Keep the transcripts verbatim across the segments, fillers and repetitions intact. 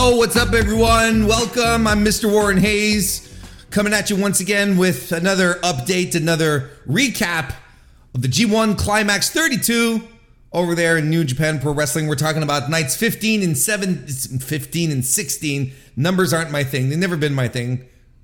Yo, what's up, everyone? Welcome. I'm Mister Warren Hayes, coming at you once again with another update, another recap of the G one Climax thirty-two over there in New Japan Pro Wrestling. We're talking about nights fifteen and seven, fifteen and sixteen. Numbers aren't my thing. They've never been my thing.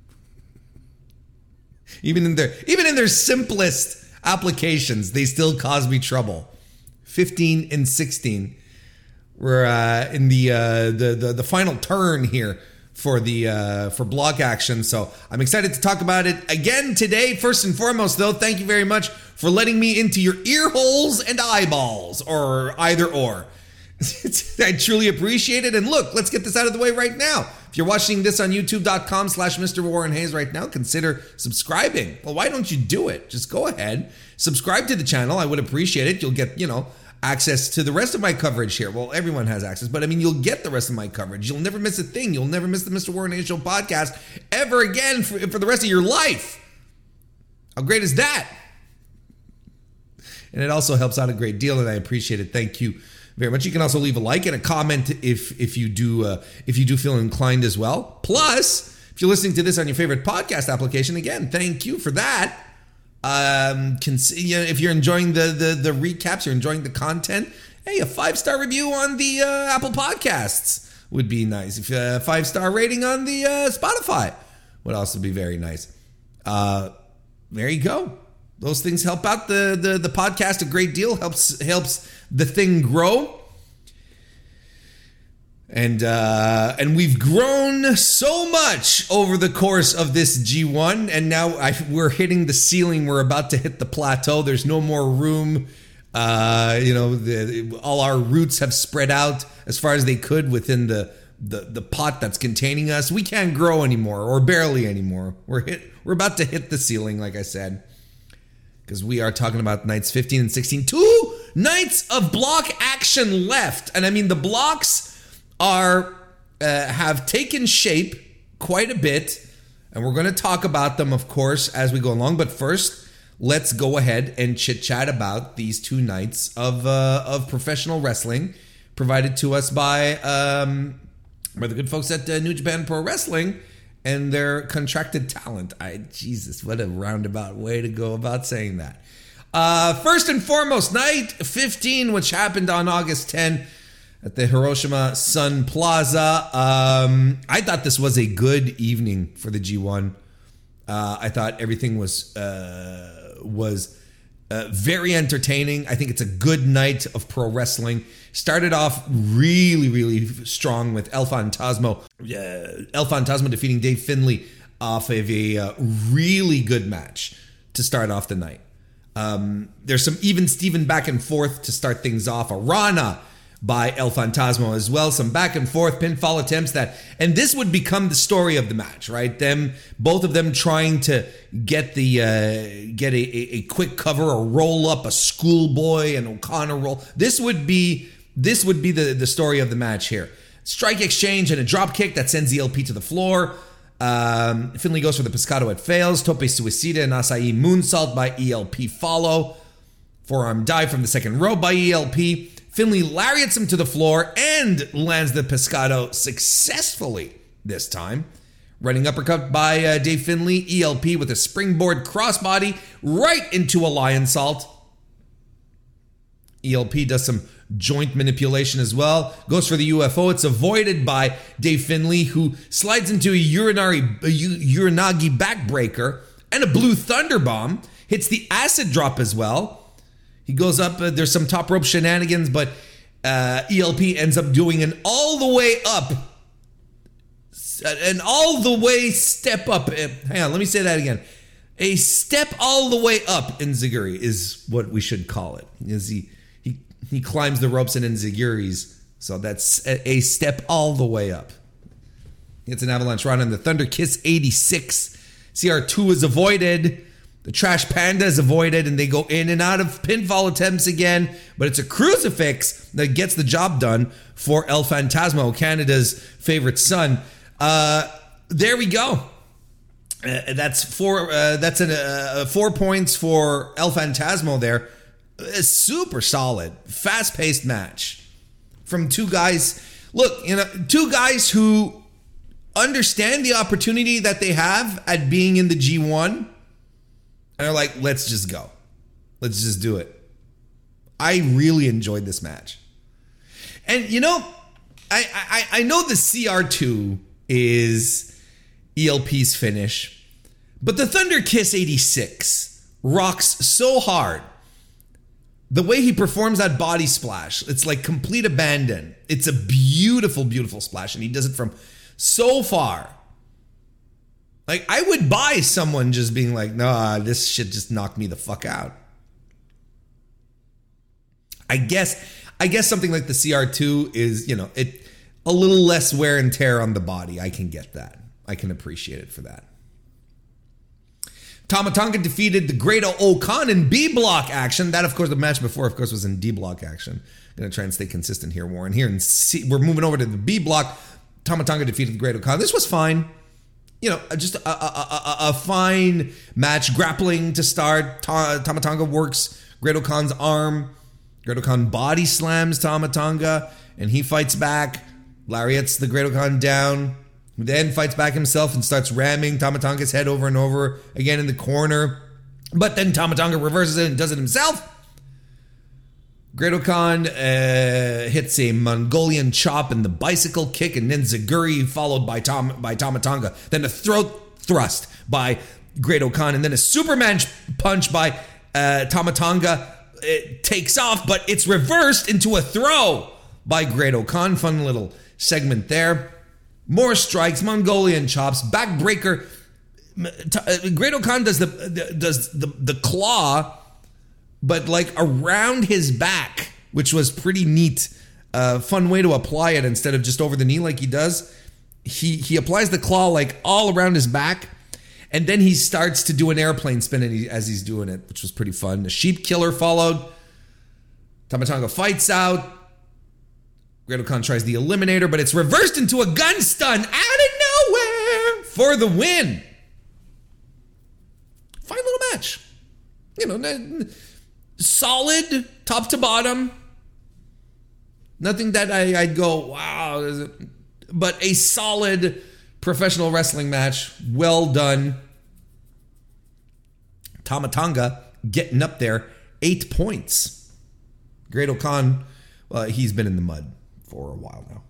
Even in their even in their simplest applications, they still cause me trouble. fifteen and sixteen. We're uh, in the, uh, the the the final turn here for the uh, for block action, so I'm excited to talk about it again today. First and foremost, though, thank you very much for letting me into your ear holes and eyeballs, or either or. I truly appreciate it. And look, let's get this out of the way right now. If you're watching this on youtube.com slash Mr. Warren Hayes right now, consider subscribing. Well, why don't you do it? Just go ahead, subscribe to the channel. I would appreciate it. You'll get, you know, access to the rest of my coverage here. Well, everyone has access, but I mean, you'll get the rest of my coverage. You'll never miss a thing. You'll never miss the Mister Warren Hayes Show podcast ever again for, for the rest of your life. How great is that? And it also helps out a great deal, and I appreciate it. Thank you very much. You can also leave a like and a comment if if you do uh, if you do feel inclined as well. Plus, if you're listening to this on your favorite podcast application, again, thank you for that. Um, can see, you know, if you're enjoying the, the the recaps, you're enjoying the content. Hey, a five star review on the uh, Apple Podcasts would be nice. If a uh, five star rating on the uh, Spotify would also be very nice. Uh, there you go. Those things help out the, the the podcast a great deal. Helps helps the thing grow. And uh, and we've grown so much over the course of this G one, and now I, we're hitting the ceiling. We're about to hit the plateau. There's no more room. Uh, you know, the, all our roots have spread out as far as they could within the, the the pot that's containing us. We can't grow anymore, or barely anymore. We're hit. We're about to hit the ceiling, like I said, because we are talking about nights fifteen and sixteen. Two nights of block action left, and I mean the blocks are uh, have taken shape quite a bit, and we're going to talk about them, of course, as we go along. But first, let's go ahead and chit chat about these two nights of uh, of professional wrestling provided to us by um, by the good folks at uh, New Japan Pro Wrestling and their contracted talent. I Jesus, what a roundabout way to go about saying that. Uh, first and foremost, night fifteen, which happened on August tenth. At the Hiroshima Sun Plaza. Um, I thought this was a good evening for the G one. Uh, I thought everything was uh, was uh, very entertaining. I think it's a good night of pro wrestling. Started off really, really strong with El Fantasma. Uh, El Fantasma defeating Dave Finlay off of a uh, really good match to start off the night. Um, there's some even Steven back and forth to start things off. Arana by El Fantasma as well. Some back and forth pinfall attempts that, and this would become the story of the match, right? Them, both of them trying to get the, uh, get a, a, a quick cover, a roll up, a schoolboy, an O'Connor roll. This would be, this would be the, the story of the match here. Strike exchange and a drop kick that sends E L P to the floor. Um, Finlay goes for the pescado, it fails. Tope Suicida and Asai moonsault by E L P follow. Forearm dive from the second row by E L P. Finlay lariats him to the floor and lands the pescado successfully this time. Running uppercut by uh, Dave Finlay. E L P with a springboard crossbody right into a lion salt. E L P does some joint manipulation as well. Goes for the U F O. It's avoided by Dave Finlay, who slides into a urinary, a Uranagi backbreaker and a blue thunder bomb. Hits the acid drop as well. He goes up, uh, there's some top rope shenanigans, but uh, E L P ends up doing an all the way up, an all the way step up. Uh, hang on, let me say that again. A step all the way up enziguri is what we should call it. Is he, he, he climbs the ropes in enziguris, so that's a, a step all the way up. It's an avalanche run on the Thunder Kiss eighty-six. C R two is avoided. The Trash Panda is avoided, and they go in and out of pinfall attempts again. But it's a crucifix that gets the job done for El Fantasma, Canada's favorite son. Uh, there we go. Uh, that's four. Uh, that's an, uh, four points for El Fantasma there. A super solid, fast-paced match from two guys. look, you know, two guys who understand the opportunity that they have at being in the G one and are like, let's just go. Let's just do it. I really enjoyed this match. And, you know, I, I, I know the C R two is E L P's finish, but the Thunder Kiss eighty-six rocks so hard. The way he performs that body splash, it's like complete abandon. It's a beautiful, beautiful splash, and he does it from so far. Like, I would buy someone just being like, nah, this shit just knocked me the fuck out. I guess I guess something like the C R two is, you know, it a little less wear and tear on the body. I can get that. I can appreciate it for that. Tama Tonga defeated the Great O-Khan in B block action. That, of course, the match before, of course, was in D block action. I'm going to try and stay consistent here, Warren. Here in C, we're moving over to the B block. Tama Tonga defeated the Great O-Khan. This was fine. You know, just a, a, a, a fine match. Grappling to start. Ta, Tama Tonga works Great O-Khan's arm. Great O-Khan body slams Tama Tonga, and he fights back. Lariats the Great O-Khan down. Then fights back himself and starts ramming Tama Tonga's head over and over again in the corner. But then Tama Tonga reverses it and does it himself. Great O-Khan uh, hits a Mongolian chop and the bicycle kick, and then Zaguri followed by Tom by Tama Tonga. Then a throat thrust by Great O-Khan, and then a Superman punch by uh, Tama Tonga. It takes off, but it's reversed into a throw by Great O-Khan. Fun little segment there. More strikes, Mongolian chops, backbreaker. Great O-Khan does the does the, the claw, but like around his back, which was pretty neat. Uh, fun way to apply it instead of just over the knee like he does. He he applies the claw like all around his back, and then he starts to do an airplane spin as he's doing it, which was pretty fun. The sheep killer followed. Tama Tonga fights out. Great O-Khan tries the eliminator, but it's reversed into a gun stun out of nowhere for the win. Fine little match. You know, solid top to bottom. Nothing that I, I'd go, wow. But a solid professional wrestling match. Well done. Tama Tonga getting up there. Eight points. Great O-Khan, well, he's been in the mud for a while now.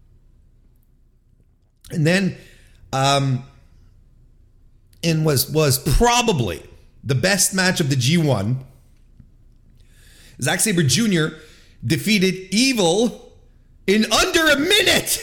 And then, um, and was was probably the best match of the G one. Zack Sabre Junior defeated Evil in under a minute.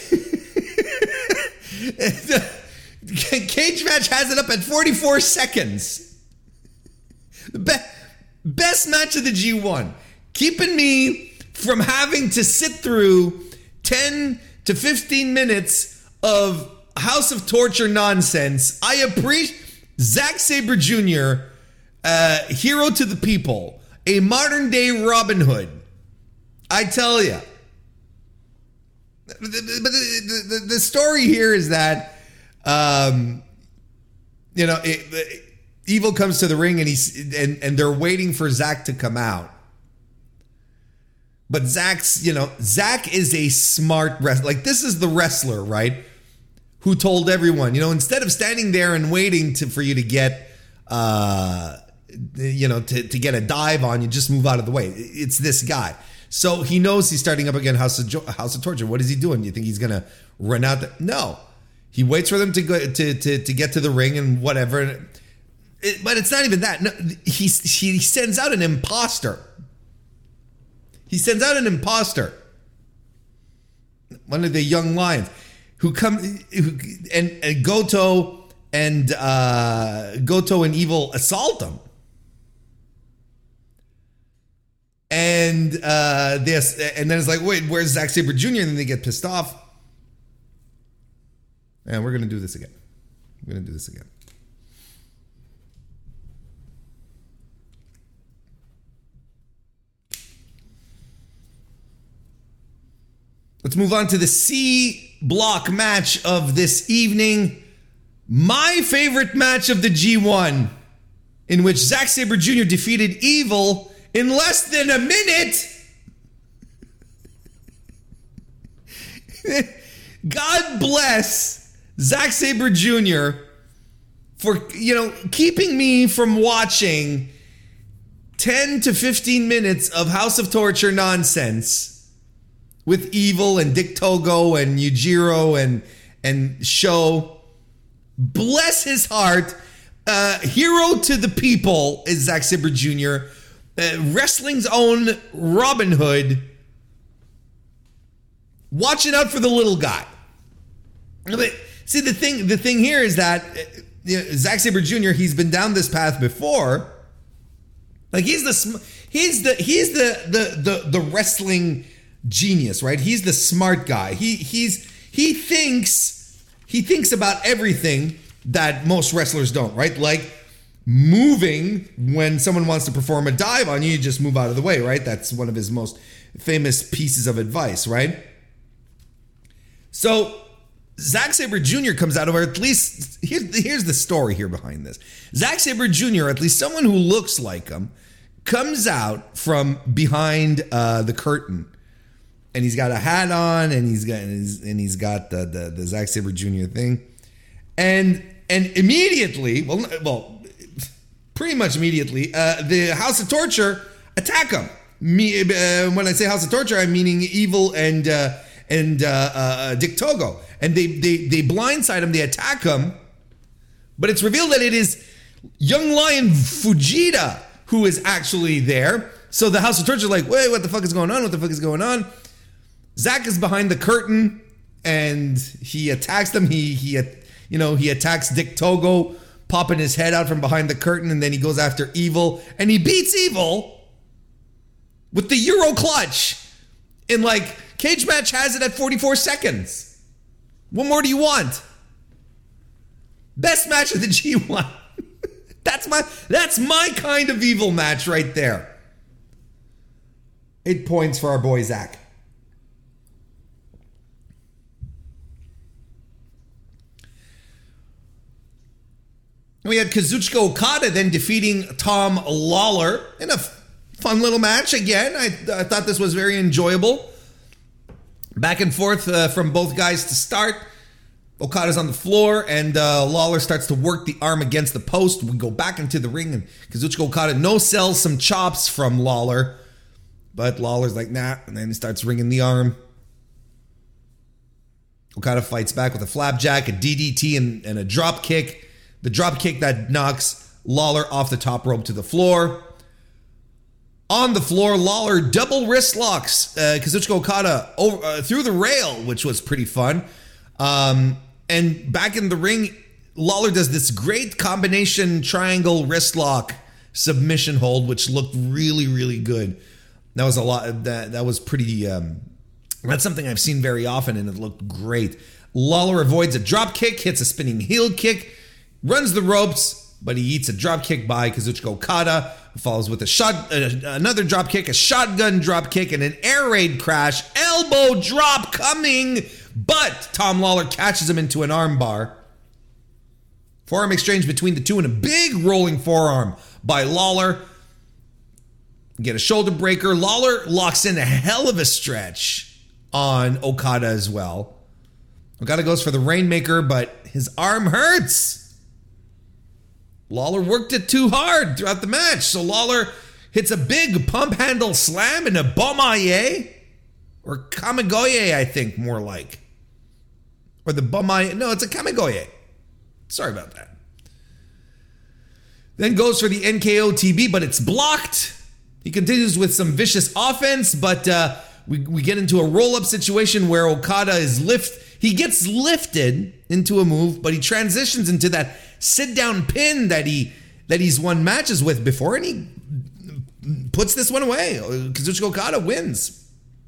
The cage match has it up at forty-four seconds. The be- best match of the G one. Keeping me from having to sit through ten to fifteen minutes of House of Torture nonsense. I appreciate Zack Sabre Junior, uh, hero to the people, a modern day Robin Hood. I tell you. But the, the, the, the story here is that, um, you know, it, it, Evil comes to the ring and he's and, and they're waiting for Zack to come out. But Zack's, you know, Zack is a smart wrestler. Like, this is the wrestler, right? Who told everyone, you know, instead of standing there and waiting to for you to get, uh, you know, to, to get a dive on you, just move out of the way. It's this guy. So he knows he's starting up again House of, jo- House of Torture. What is he doing? You think he's going to run out? The- no. He waits for them to go to, to, to get to the ring and whatever. It, but it's not even that. No, he, he sends out an imposter. He sends out an imposter, one of the young lions, who come who, and, and Goto and uh, Goto and Evil assault him, and uh, this, and then it's like, wait, where's Zack Sabre Junior? And then they get pissed off, and we're gonna do this again. We're gonna do this again. Let's move on to the C block match of this evening. My favorite match of the G one, in which Zack Sabre Junior defeated Evil in less than a minute. God bless Zack Sabre Junior for, you know, keeping me from watching ten to fifteen minutes of House of Torture nonsense with Evil and Dick Togo and Yujiro and and Sho. Bless his heart. Uh, hero to the people is Zack Sabre Junior Uh, wrestling's own Robin Hood. Watching out for the little guy. But see, the thing, the thing here is that uh, you know, Zack Sabre Junior, he's been down this path before. Like he's the he's the he's the the the, the wrestling genius, right? He's the smart guy. He he's he thinks he thinks about everything that most wrestlers don't, right? Like moving when someone wants to perform a dive on you, you just move out of the way, right? That's one of his most famous pieces of advice, right? So Zack Sabre Junior comes out of, or at least here's, here's the story here behind this. Zack Sabre Junior, at least someone who looks like him, comes out from behind uh, the curtain, and he's got a hat on, and he's got and he's, and he's got the, the the Zack Sabre Junior thing, and and immediately, well, well, pretty much immediately, uh, the House of Torture attack him. Me, uh, when I say House of Torture, I'm meaning Evil and uh, and uh, uh, Dick Togo, and they they they blindside him, they attack him, but it's revealed that it is Young Lion Fujita who is actually there. So the House of Torture is like, wait, what the fuck is going on? What the fuck is going on? Zack is behind the curtain, and he attacks them. He he, you know, he attacks Dick Togo, popping his head out from behind the curtain, and then he goes after Evil, and he beats Evil with the Euro clutch. In like, Cage Match has it at forty-four seconds. What more do you want? Best match of the G one. That's my that's my kind of Evil match right there. Eight points for our boy Zack. We had Kazuchika Okada then defeating Tom Lawler in a fun little match. Again, I, I thought this was very enjoyable. Back and forth uh, from both guys to start. Okada's on the floor, and uh, Lawler starts to work the arm against the post. We go back into the ring, and Kazuchika Okada no-sells some chops from Lawler. But Lawler's like, nah, and then he starts ringing the arm. Okada fights back with a flapjack, a D D T, and, and a drop kick. The drop kick that knocks Lawler off the top rope to the floor. On the floor, Lawler double wrist locks uh, Kazuchika Okada over, uh, through the rail, which was pretty fun. Um, and back in the ring, Lawler does this great combination triangle wrist lock submission hold, which looked really, really good. That was a lot. That that was pretty. Um, that's something I've seen very often, and it looked great. Lawler avoids a drop kick, hits a spinning heel kick, runs the ropes, but he eats a drop kick by Kazuchika Okada. Follows with a shot, uh, another drop kick, a shotgun drop kick, and an air raid crash. Elbow drop coming, but Tom Lawler catches him into an arm bar. Forearm exchange between the two, and a big rolling forearm by Lawler. Get a shoulder breaker. Lawler locks in a hell of a stretch on Okada as well. Okada goes for the Rainmaker, but his arm hurts. Lawler worked it too hard throughout the match. So Lawler hits a big pump handle slam and a Bomaye. Or Kamigoye, I think, more like. Or the Bomaye. No, it's a Kamigoye. Sorry about that. Then goes for the N K O T B, but it's blocked. He continues with some vicious offense, but uh, we, we get into a roll-up situation where Okada is lift. He gets lifted into a move, but he transitions into that sit-down pin that he that he's won matches with before, and he puts this one away. Kazuchika Okada wins.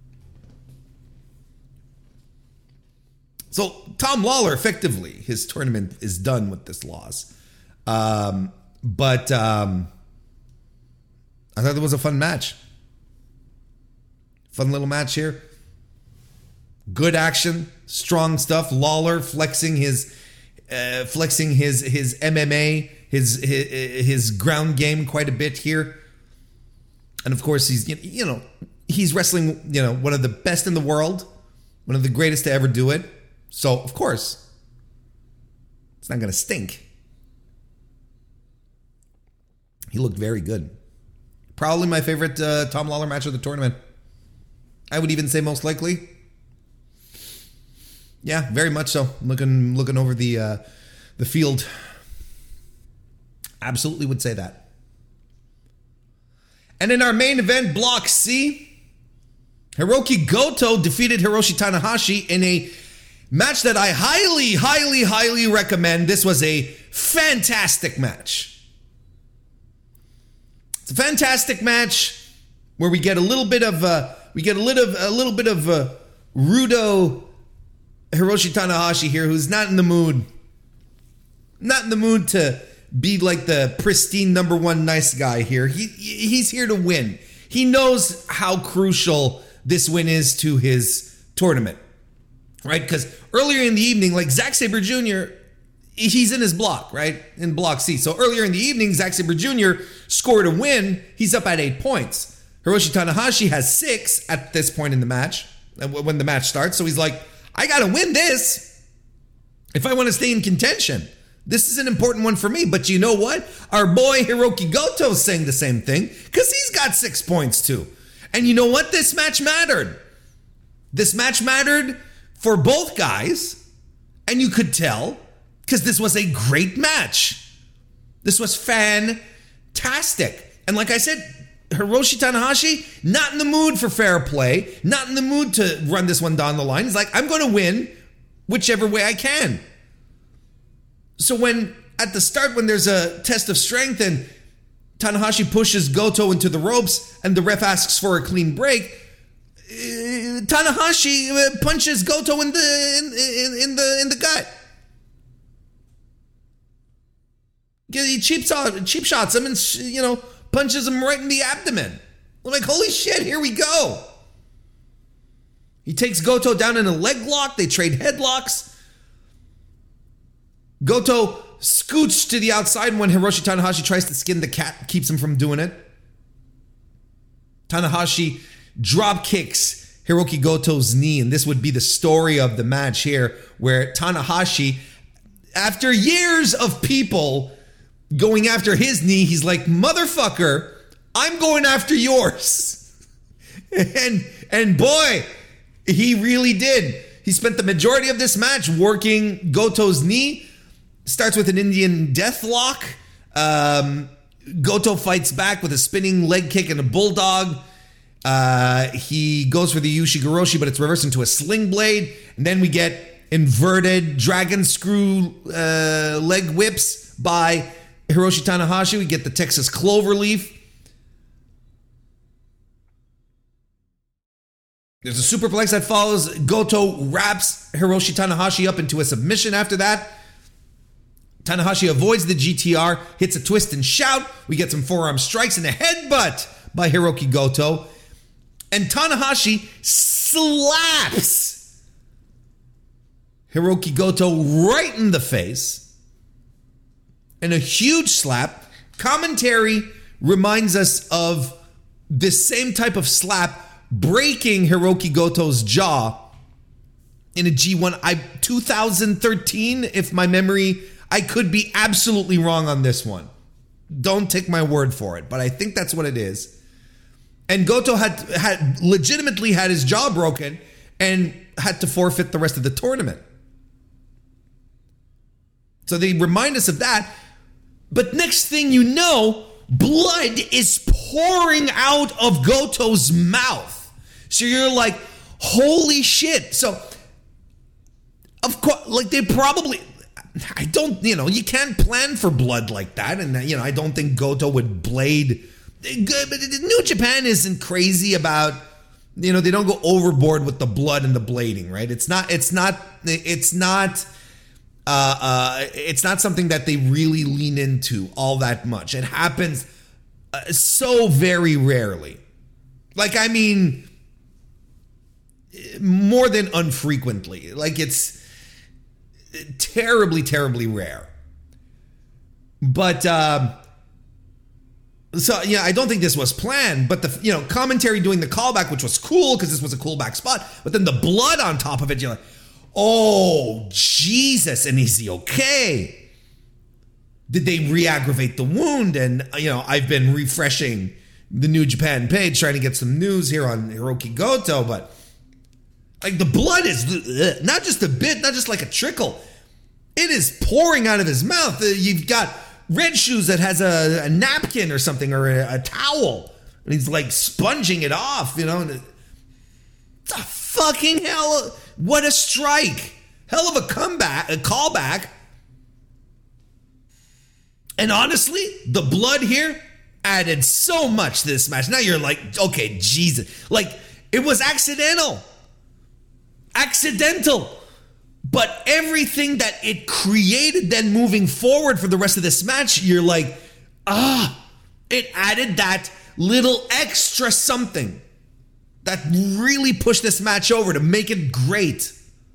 So Tom Lawler, effectively, his tournament is done with this loss. Um, but um, I thought it was a fun match. Fun little match here. Good action, strong stuff. Lawler flexing his, uh, flexing his his M M A, his, his his ground game quite a bit here. And of course, he's you know he's wrestling you know one of the best in the world One of the greatest to ever do it. So, of course, it's not going to stink. He looked very good. Probably my favorite uh, Tom Lawlor match of the tournament. I would even say most likely. Yeah, very much so. Looking looking over the uh, the field. Absolutely would say that. And in our main event, Block C, Hiroki Goto defeated Hiroshi Tanahashi in a match that I highly, highly, highly recommend. This was a fantastic match. It's a fantastic match where we get a little bit of uh, we get a little a little bit of uh, Rudo Hiroshi Tanahashi here, who's not in the mood, not in the mood to be like the pristine number one nice guy here. He he's here to win. He knows how crucial this win is to his tournament, right? Because earlier in the evening, like Zack Sabre Junior, he's in his block, right? In block C. So earlier in the evening, Zack Sabre Junior scored a win. He's up at eight points. Hiroshi Tanahashi has six at this point in the match, when the match starts. So he's like, I got to win this if I want to stay in contention. This is an important one for me. But you know what? Our boy Hiroki Goto is saying the same thing because he's got six points too. And you know what? This match mattered. This match mattered for both guys. And you could tell because this was a great match. This was fantastic. And like I said, Hiroshi Tanahashi, not in the mood for fair play, not in the mood to run this one down the line. He's like, I'm going to win whichever way I can. So when, at the start, when there's a test of strength and Tanahashi pushes Goto into the ropes and the ref asks for a clean break, uh, Tanahashi punches Goto in the in, in, in the in the gut. He cheap, cheap shots him and, you know, punches him right in the abdomen. We're like, holy shit, here we go. He takes Goto down in a leg lock. They trade headlocks. Goto scoots to the outside when Hiroshi Tanahashi tries to skin the cat, keeps him from doing it. Tanahashi drop kicks Hiroki Goto's knee, and this would be the story of the match here, where Tanahashi, after years of people going after his knee, he's like, motherfucker, I'm going after yours. and and boy, he really did. He spent the majority of this match working Goto's knee. Starts with an Indian death lock. Um, Goto fights back with a spinning leg kick and a bulldog. Uh, he goes for the Ushigoroshi, but it's reversed into a sling blade. And then we get inverted dragon screw uh, leg whips by Hiroshi Tanahashi. We get the Texas Cloverleaf. There's a superplex that follows. Goto wraps Hiroshi Tanahashi up into a submission after that. Tanahashi avoids the G T R, hits a twist and shout. We get some forearm strikes and a headbutt by Hiroki Goto. And Tanahashi slaps Hiroki Goto right in the face. And a huge slap. Commentary reminds us of this same type of slap breaking Hiroki Goto's jaw in a G one I two thousand thirteen, if my memory, I could be absolutely wrong on this one. Don't take my word for it, but I think that's what it is. And Goto had had legitimately had his jaw broken and had to forfeit the rest of the tournament. So they remind us of that. But next thing you know, blood is pouring out of Goto's mouth. So you're like, holy shit. So, of course, like they probably, I don't, you know, you can't plan for blood like that. And, you know, I don't think Goto would blade. But New Japan isn't crazy about, you know, they don't go overboard with the blood and the blading, right? It's not, it's not, it's not, uh, uh, it's not something that they really lean into all that much. It happens uh, so very rarely. Like, I mean, more than unfrequently. Like, it's terribly, terribly rare. But, uh, So, yeah, I don't think this was planned, but the, you know, commentary doing the callback, which was cool because this was a cool back spot, but then the blood on top of it, you're like, oh, Jesus, and is he okay? Did they re-aggravate the wound? And, you know, I've been refreshing the New Japan page, trying to get some news here on Hiroki Goto, but, like, the blood is ugh, not just a bit, not just like a trickle. It is pouring out of his mouth. You've got Red Shoes that has a, a napkin or something, or a, a towel, and he's like sponging it off, you know. And it's a fucking hell. What a strike. Hell of a comeback, a callback. And honestly, the blood here added so much to this match. Now you're like, okay, Jesus. Like, it was accidental. Accidental. But everything that it created then moving forward for the rest of this match, you're like, ah, it added that little extra something that really pushed this match over to make it great.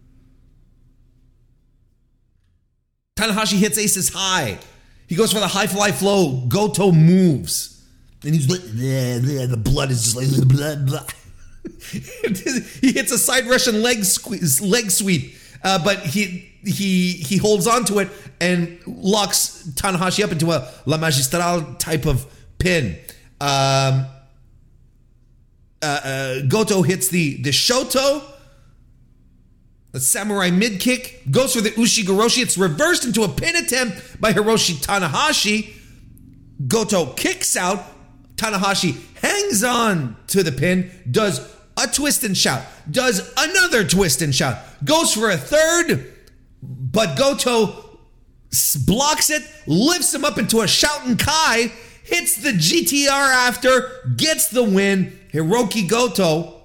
Tanahashi hits Aces high. He goes for the high fly flow. Goto moves. And he's like, bleh, bleh, the blood is just like, blah, blah. He hits a side Russian leg, squeeze, leg sweep. Uh, but he he he holds on to it and locks Tanahashi up into a La Magistral type of pin. Um, uh, uh, Goto hits the, the Shoto, the Samurai mid kick, goes for the Ushigoroshi. It's reversed into a pin attempt by Hiroshi Tanahashi. Goto kicks out. Tanahashi hangs on to the pin, does a twist and shout, does another twist and shout, goes for a third, but Goto blocks it, lifts him up into a shouting Kai, hits the G T R after, gets the win. Hiroki Goto.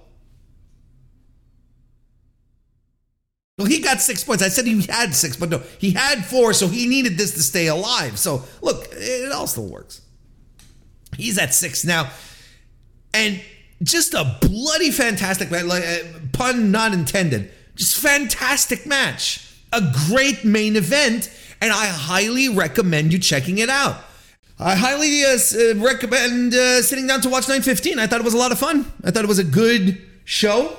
Well, he got six points. I said he had six, but no, he had four, so he needed this to stay alive. So, look, it all still works. He's at six now. And just a bloody fantastic match, like, uh, pun not intended. Just fantastic match. A great main event, and I highly recommend you checking it out. I highly uh, recommend uh, sitting down to watch nine fifteen. I thought it was a lot of fun. I thought it was a good show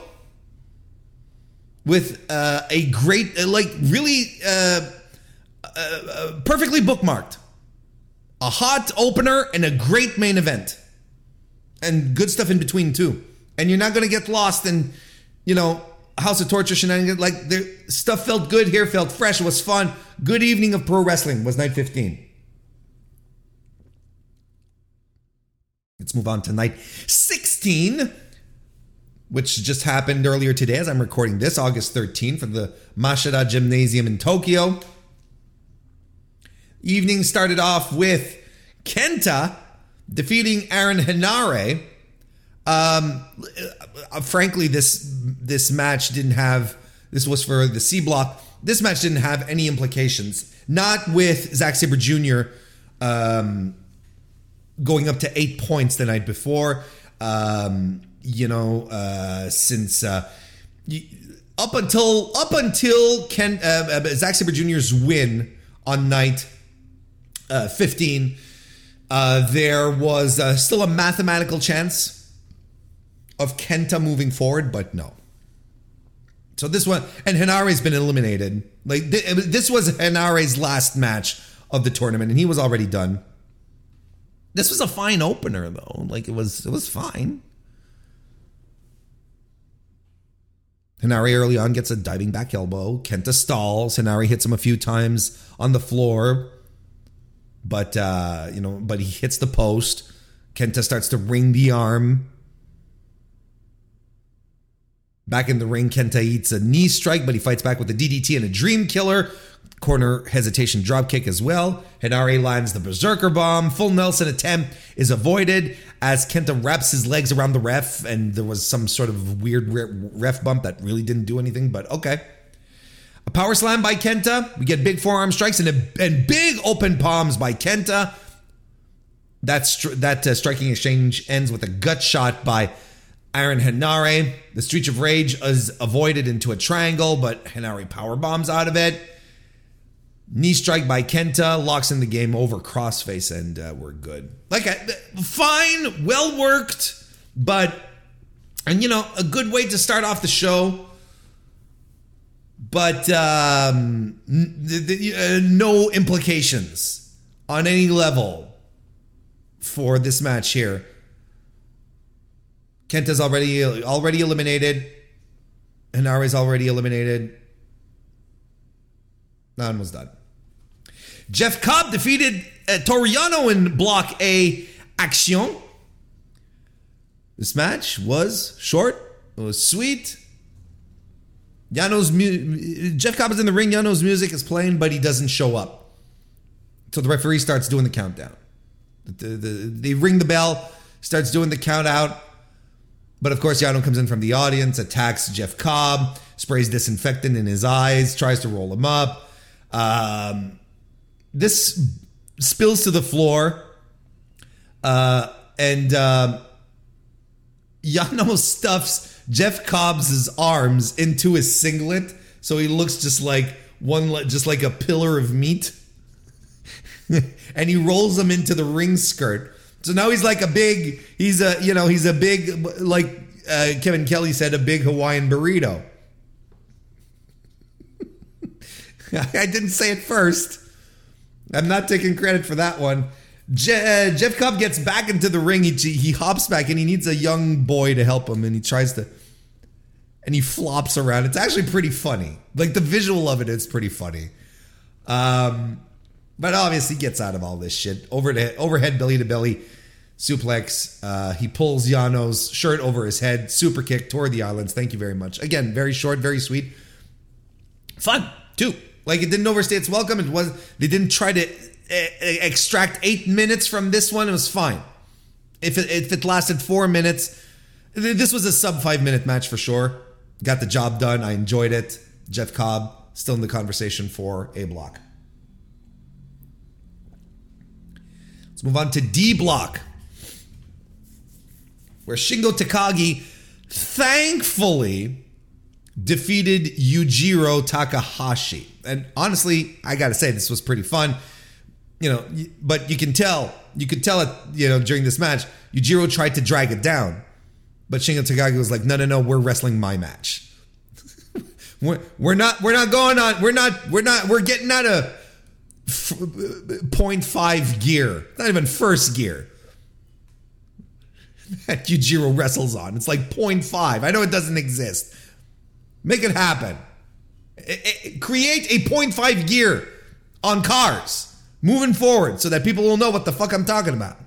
with uh, a great, uh, like, really uh, uh, uh, perfectly bookmarked. A hot opener and a great main event. And good stuff in between, too. And you're not going to get lost in, you know, House of Torture shenanigans. Like, the stuff felt good here, felt fresh, was fun. Good evening of pro wrestling was night fifteen. Let's move on to night sixteen, which just happened earlier today as I'm recording this, August thirteenth, for the Mashita Gymnasium in Tokyo. Evening started off with Kenta defeating Aaron Henare. Um, frankly, this this match didn't have, this was for the C block, this match didn't have any implications. Not with Zack Sabre Junior um, going up to eight points the night before. Um, you know, uh, since uh, up until up until Ken uh, Zack Sabre Junior's win on night uh, fifteen, uh, there was uh, still a mathematical chance of Kenta moving forward, but no. So this one, and Henare's been eliminated. Like th- this was Henare's last match of the tournament, and he was already done. This was a fine opener, though. Like it was, it was fine. Henare early on gets a diving back elbow. Kenta stalls. Henare hits him a few times on the floor, but uh, you know, but he hits the post. Kenta starts to wring the arm. Back in the ring, Kenta eats a knee strike, but he fights back with a D D T and a Dream Killer. Corner hesitation drop kick as well. Henare lands the Berserker Bomb. Full Nelson attempt is avoided as Kenta wraps his legs around the ref, and there was some sort of weird ref bump that really didn't do anything, but okay. A power slam by Kenta. We get big forearm strikes and, a, and big open palms by Kenta. That, stri- that uh, striking exchange ends with a gut shot by Aaron Henare. The Streak of Rage is avoided into a triangle, but Henare power bombs out of it. Knee strike by Kenta, locks in the game over crossface, and uh, we're good. Like, uh, fine, well worked, but, and you know, a good way to start off the show, but um, the, the, uh, no implications on any level for this match here. Kenta's already already eliminated. Hinare's already eliminated. None was done. Jeff Cobb defeated uh, Toru Yano in Block A Action. This match was short. It was sweet. Yano's mu- Jeff Cobb is in the ring. Yano's music is playing, but he doesn't show up. So the referee starts doing the countdown. The, the, they ring the bell, starts doing the count out. But of course, Yano comes in from the audience, attacks Jeff Cobb, sprays disinfectant in his eyes, tries to roll him up. Um, this spills to the floor. Uh, and uh, Yano stuffs Jeff Cobb's arms into his singlet. So he looks just like one, just like a pillar of meat. And he rolls him into the ring skirt. So now he's like a big, he's a, you know, he's a big, like uh, Kevin Kelly said, a big Hawaiian burrito. I didn't say it first. I'm not taking credit for that one. Je- uh, Jeff Cobb gets back into the ring. He, he hops back and he needs a young boy to help him. And he tries to, and he flops around. It's actually pretty funny. Like the visual of it is pretty funny. Um, but obviously he gets out of all this shit. Over to, overhead belly to belly suplex. Uh, he pulls Yano's shirt over his head. Super kick toward the islands. Thank you very much. Again, very short, very sweet. Fun, too. Like, it didn't overstay its welcome. It was, they didn't try to uh, extract eight minutes from this one. It was fine. If it, if it lasted four minutes, this was a sub five minute match for sure. Got the job done. I enjoyed it. Jeff Cobb still in the conversation for A Block. Let's move on to D Block, where Shingo Takagi thankfully defeated Yujiro Takahashi. And honestly, I gotta say, this was pretty fun. You know, but you can tell, you could tell it, you know, during this match, Yujiro tried to drag it down. But Shingo Takagi was like, no, no, no, we're wrestling my match. we're, we're not, we're not going on, we're not, we're not, we're getting out of f- point five gear. Not even first gear. That Yujiro wrestles on. It's like point five. I know it doesn't exist. Make it happen. It, it, create a point five gear on cars moving forward so that people will know what the fuck I'm talking about.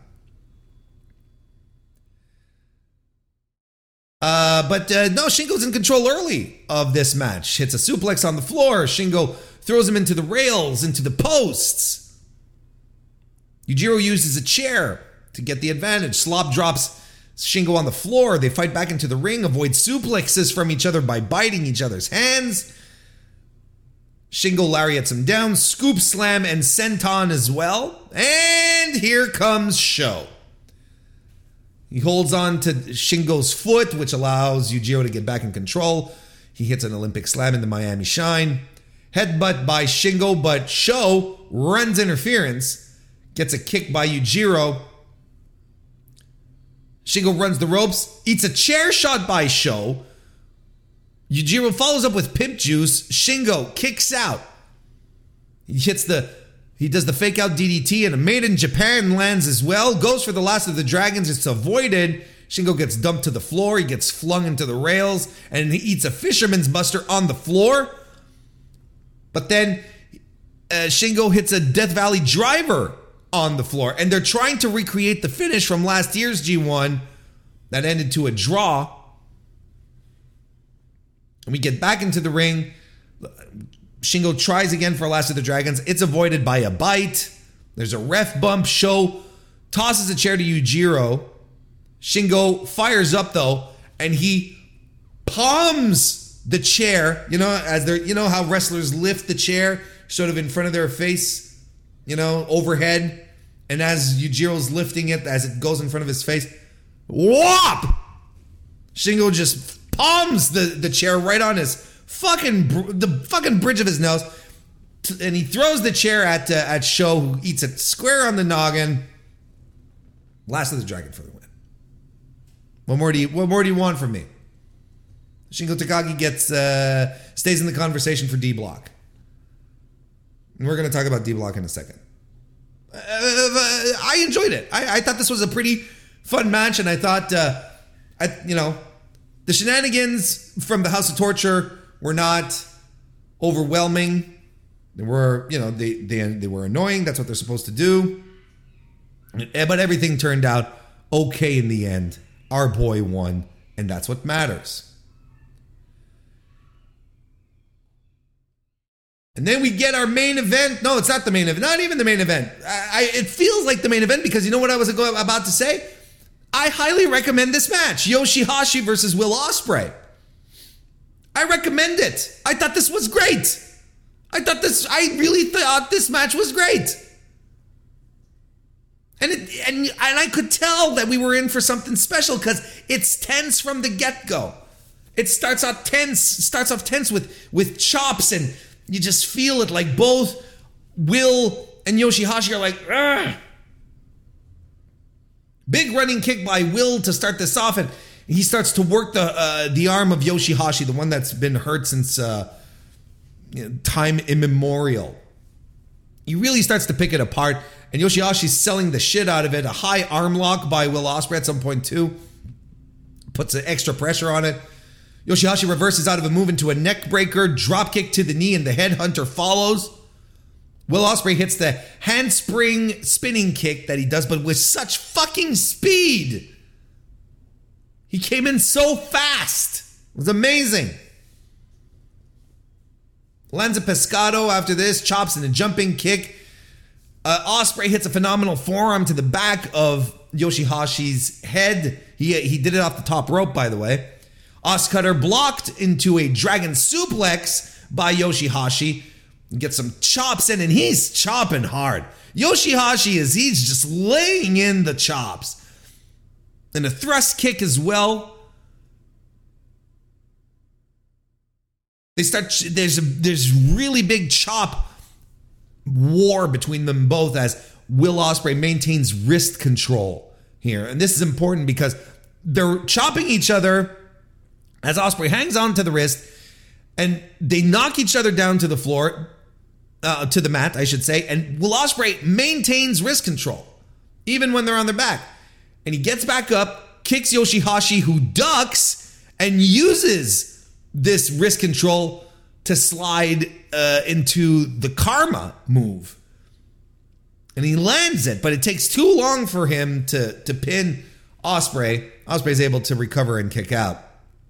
Uh, but uh, no, Shingo's in control early of this match. Hits a suplex on the floor. Shingo throws him into the rails, into the posts. Yujiro uses a chair to get the advantage. Slop drops Shingo on the floor. They fight back into the ring, avoid suplexes from each other by biting each other's hands. Shingo lariats him down, scoop slam and senton as well. And here comes Sho. He holds on to Shingo's foot, which allows Yujiro to get back in control. He hits an Olympic slam in the Miami Shine. Headbutt by Shingo, but Sho runs interference. Gets a kick by Yujiro. Shingo runs the ropes, eats a chair shot by Sho. Yujiro follows up with pimp juice. Shingo kicks out. He hits the, he does the fake out D D T, and a Made in Japan lands as well. Goes for the last of the dragons. It's avoided. Shingo gets dumped to the floor. He gets flung into the rails, and he eats a fisherman's buster on the floor. But then uh, Shingo hits a Death Valley driver on the floor, and they're trying to recreate the finish from last year's G one that ended to a draw. And we get back into the ring. Shingo tries again for Last of the Dragons. It's avoided by a bite. There's a ref bump. Sho tosses a chair to Yujiro. Shingo fires up though, and he palms the chair. You know, as they're, you know how wrestlers lift the chair sort of in front of their face, you know, overhead. And as Yujiro's lifting it, as it goes in front of his face, whop! Shingo just palms the, the chair right on his fucking, the fucking bridge of his nose. and he throws the chair at uh, at Sho, who eats it square on the noggin. Last of the Dragon for the win. What more do you What more do you want from me? Shingo Takagi gets uh, stays in the conversation for D Block. And we're going to talk about D Block in a second. Uh, I enjoyed it. I, I thought this was a pretty fun match, and I thought, uh, I you know, the shenanigans from the House of Torture were not overwhelming. They were, you know, they they they were annoying. That's what they're supposed to do. But everything turned out okay in the end. Our boy won, and that's what matters. And then we get our main event. No, it's not the main event. Not even the main event. I, I, it feels like the main event because you know what I was about to say? I highly recommend this match. Yoshihashi versus Will Ospreay. I recommend it. I thought this was great. I thought this, I really thought this match was great. And it, and, and I could tell that we were in for something special because it's tense from the get-go. It starts off tense, starts off tense with, with chops, and you just feel it, like both Will and Yoshihashi are like, ugh. Big running kick by Will to start this off, and he starts to work the uh, the arm of Yoshihashi, the one that's been hurt since uh, you know, time immemorial. He really starts to pick it apart, and Yoshihashi's selling the shit out of it. A high arm lock by Will Ospreay at some point too. Puts an extra pressure on it. Yoshihashi reverses out of a move into a neck breaker, drop kick to the knee, and the headhunter follows. Will Ospreay hits the handspring spinning kick that he does, but with such fucking speed. He came in so fast. It was amazing. Lands a pescado after this, chops in a jumping kick. Uh, Ospreay hits a phenomenal forearm to the back of Yoshihashi's head. He, he did it off the top rope, by the way. Oscutter blocked into a dragon suplex by Yoshihashi. Gets some chops in, and he's chopping hard. Yoshihashi is, he's just laying in the chops. And a thrust kick as well. They start, there's a there's really big chop war between them both as Will Ospreay maintains wrist control here. And this is important because they're chopping each other as Ospreay hangs on to the wrist, and they knock each other down to the floor, uh, to the mat, I should say, and Will Ospreay maintains wrist control, even when they're on their back. And he gets back up, kicks Yoshihashi, who ducks, and uses this wrist control to slide uh, into the Karma move. And he lands it, but it takes too long for him to, to pin Ospreay. Ospreay's able to recover and kick out.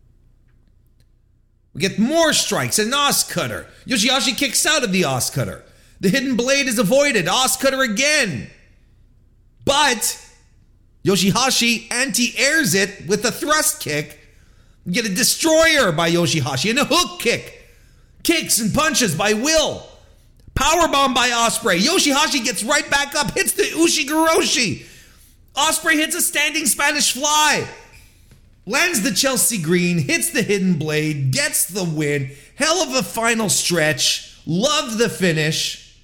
We get more strikes, an Oscutter. Yoshihashi kicks out of the Oscutter. The hidden blade is avoided. Oscutter again. But Yoshihashi anti-airs it with a thrust kick. We get a destroyer by Yoshihashi and a hook kick. Kicks and punches by Will. Powerbomb by Ospreay. Yoshihashi gets right back up, hits the Ushigoroshi. Ospreay hits a standing Spanish fly. Lands the Chelsea Green, hits the hidden blade, gets the win. Hell of a final stretch. Loved the finish.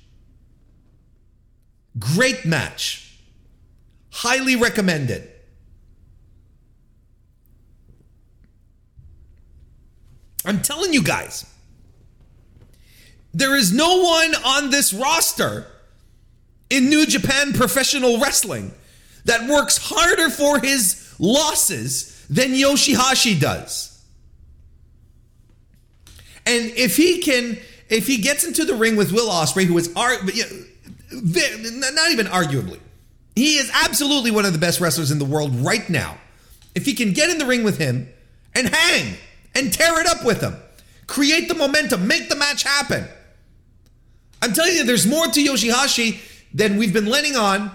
Great match. Highly recommended. I'm telling you guys, there is no one on this roster in New Japan Professional Wrestling that works harder for his losses than Yoshihashi does. And if he can, if he gets into the ring with Will Ospreay, who is, not even arguably, he is absolutely one of the best wrestlers in the world right now. If he can get in the ring with him and hang and tear it up with him, create the momentum, make the match happen. I'm telling you, there's more to Yoshihashi than we've been letting on.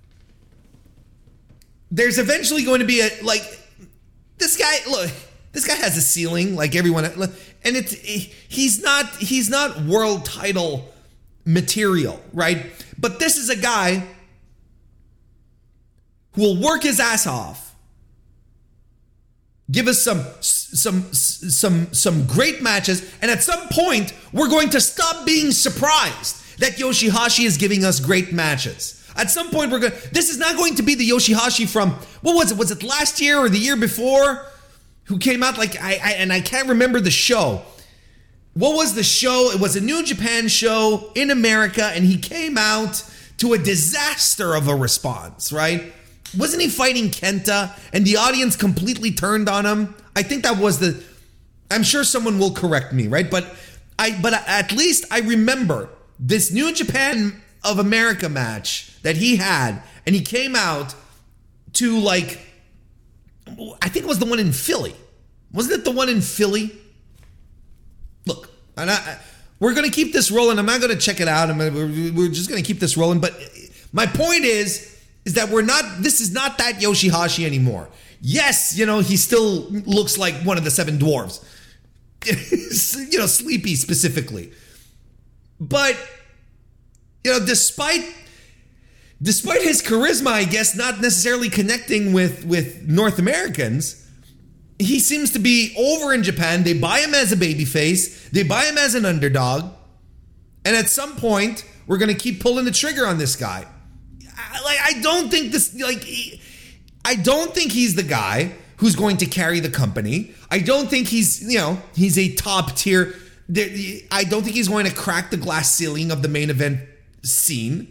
There's eventually going to be a, like, this guy, look, this guy has a ceiling like everyone, and it's, he's not, he's not world title material, right? But this is a guy who will work his ass off Give us some some some some great matches, and at some point we're going to stop being surprised that Yoshihashi is giving us great matches. At some point we're going this is not going to be the Yoshihashi from what was it? Was it last year or the year before? Who came out like I, I and I can't remember the show. What was the show? It was a New Japan show in America, and he came out to a disaster of a response, right? Wasn't he fighting Kenta and the audience completely turned on him? I think that was the I'm sure someone will correct me, right? But I but at least I remember this New Japan of America match that he had, and he came out to like I think it was the one in Philly. Wasn't it the one in Philly? Look, and I, we're going to keep this rolling. I'm not going to check it out. I'm gonna, we're, we're just going to keep this rolling. But my point is is that we're not, this is not that Yoshihashi anymore. Yes, you know, he still looks like one of the seven dwarves. You know, Sleepy specifically. But, you know, despite despite his charisma, I guess, not necessarily connecting with, with North Americans, he seems to be over in Japan. They buy him as a babyface. They buy him as an underdog. And at some point, we're going to keep pulling the trigger on this guy. Like, I don't think this, like, I don't think he's the guy who's going to carry the company. I don't think he's, you know, he's a top tier. I don't think he's going to crack the glass ceiling of the main event scene.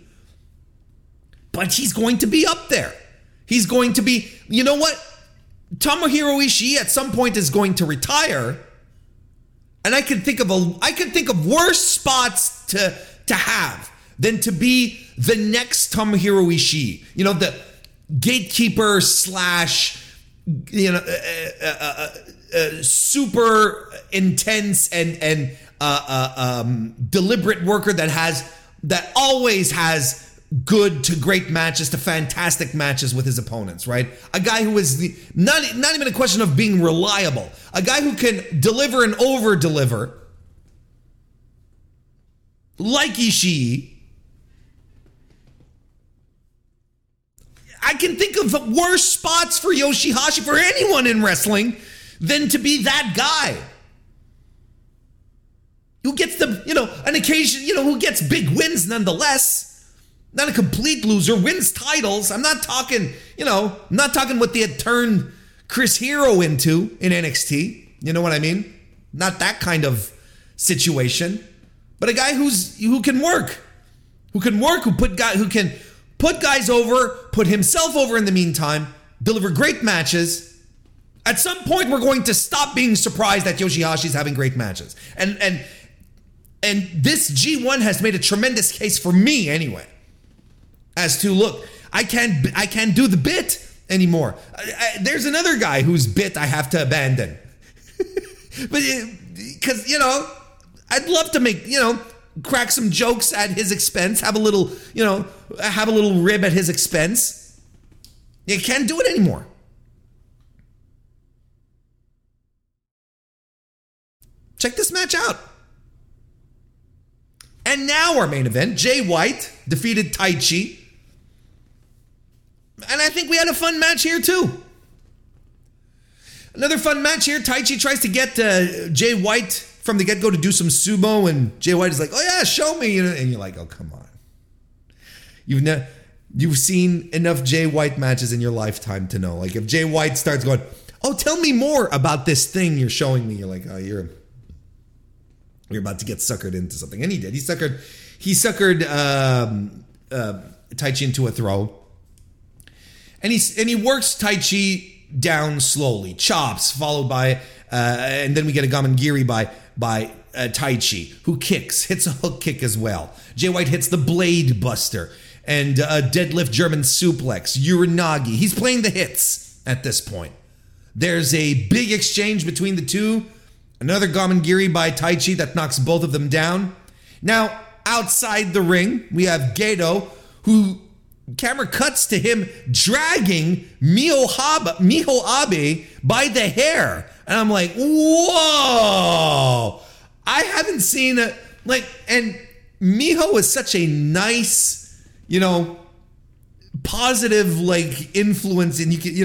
But he's going to be up there. He's going to be, you know what? Tomohiro Ishii at some point is going to retire. And I could think of a, I could think of worse spots to, to have than to be the next Tomohiro Ishii. You know, the gatekeeper slash, you know, uh, uh, uh, uh, super intense and and uh, uh, um, deliberate worker that has that always has good to great matches to fantastic matches with his opponents, right? A guy who is the, not not even a question of being reliable. A guy who can deliver and over deliver, like Ishii. I can think of worse spots for Yoshihashi, for anyone in wrestling, than to be that guy. Who gets the, you know, an occasion, you know, who gets big wins nonetheless. Not a complete loser, wins titles. I'm not talking, you know, I'm not talking what they had turned Chris Hero into in N X T. You know what I mean? Not that kind of situation. But a guy who's who can work. Who can work, who put guy who can put guys over, put himself over in the meantime, deliver great matches. At some point, we're going to stop being surprised that Yoshihashi's having great matches. And and and this G one has made a tremendous case for me anyway. As to, look, I can't I can't do the bit anymore. I, I, there's another guy whose bit I have to abandon. But because, you know, I'd love to make, you know, crack some jokes at his expense, have a little, you know, have a little rib at his expense. You can't do it anymore. Check this match out. And now our main event, Jay White defeated Taichi. And I think we had a fun match here too. Another fun match here. Taichi tries to get uh, Jay White from the get-go to do some sumo, and Jay White is like, "Oh yeah, show me," and you're like, "Oh come on." You've ne- you've seen enough Jay White matches in your lifetime to know, like, if Jay White starts going, "Oh, tell me more about this thing you're showing me," you're like, "Oh, you're you're about to get suckered into something." And he did. He suckered he suckered um, uh, Taichi into a throw, and he and he works Taichi down slowly, chops followed by, uh, and then we get a Gamangiri by by uh, Taichi, who kicks, hits a hook kick as well. Jay White hits the Blade Buster and a uh, deadlift German suplex, Uranagi. He's playing the hits at this point. There's a big exchange between the two. Another Gamangiri by Taichi that knocks both of them down. Now, outside the ring, we have Gedo, who camera cuts to him dragging Miho Haba, Miho Abe by the hair. And I'm like, whoa! I haven't seen a, like, and Miho is such a nice, you know, positive, like, influence. And you can, you know,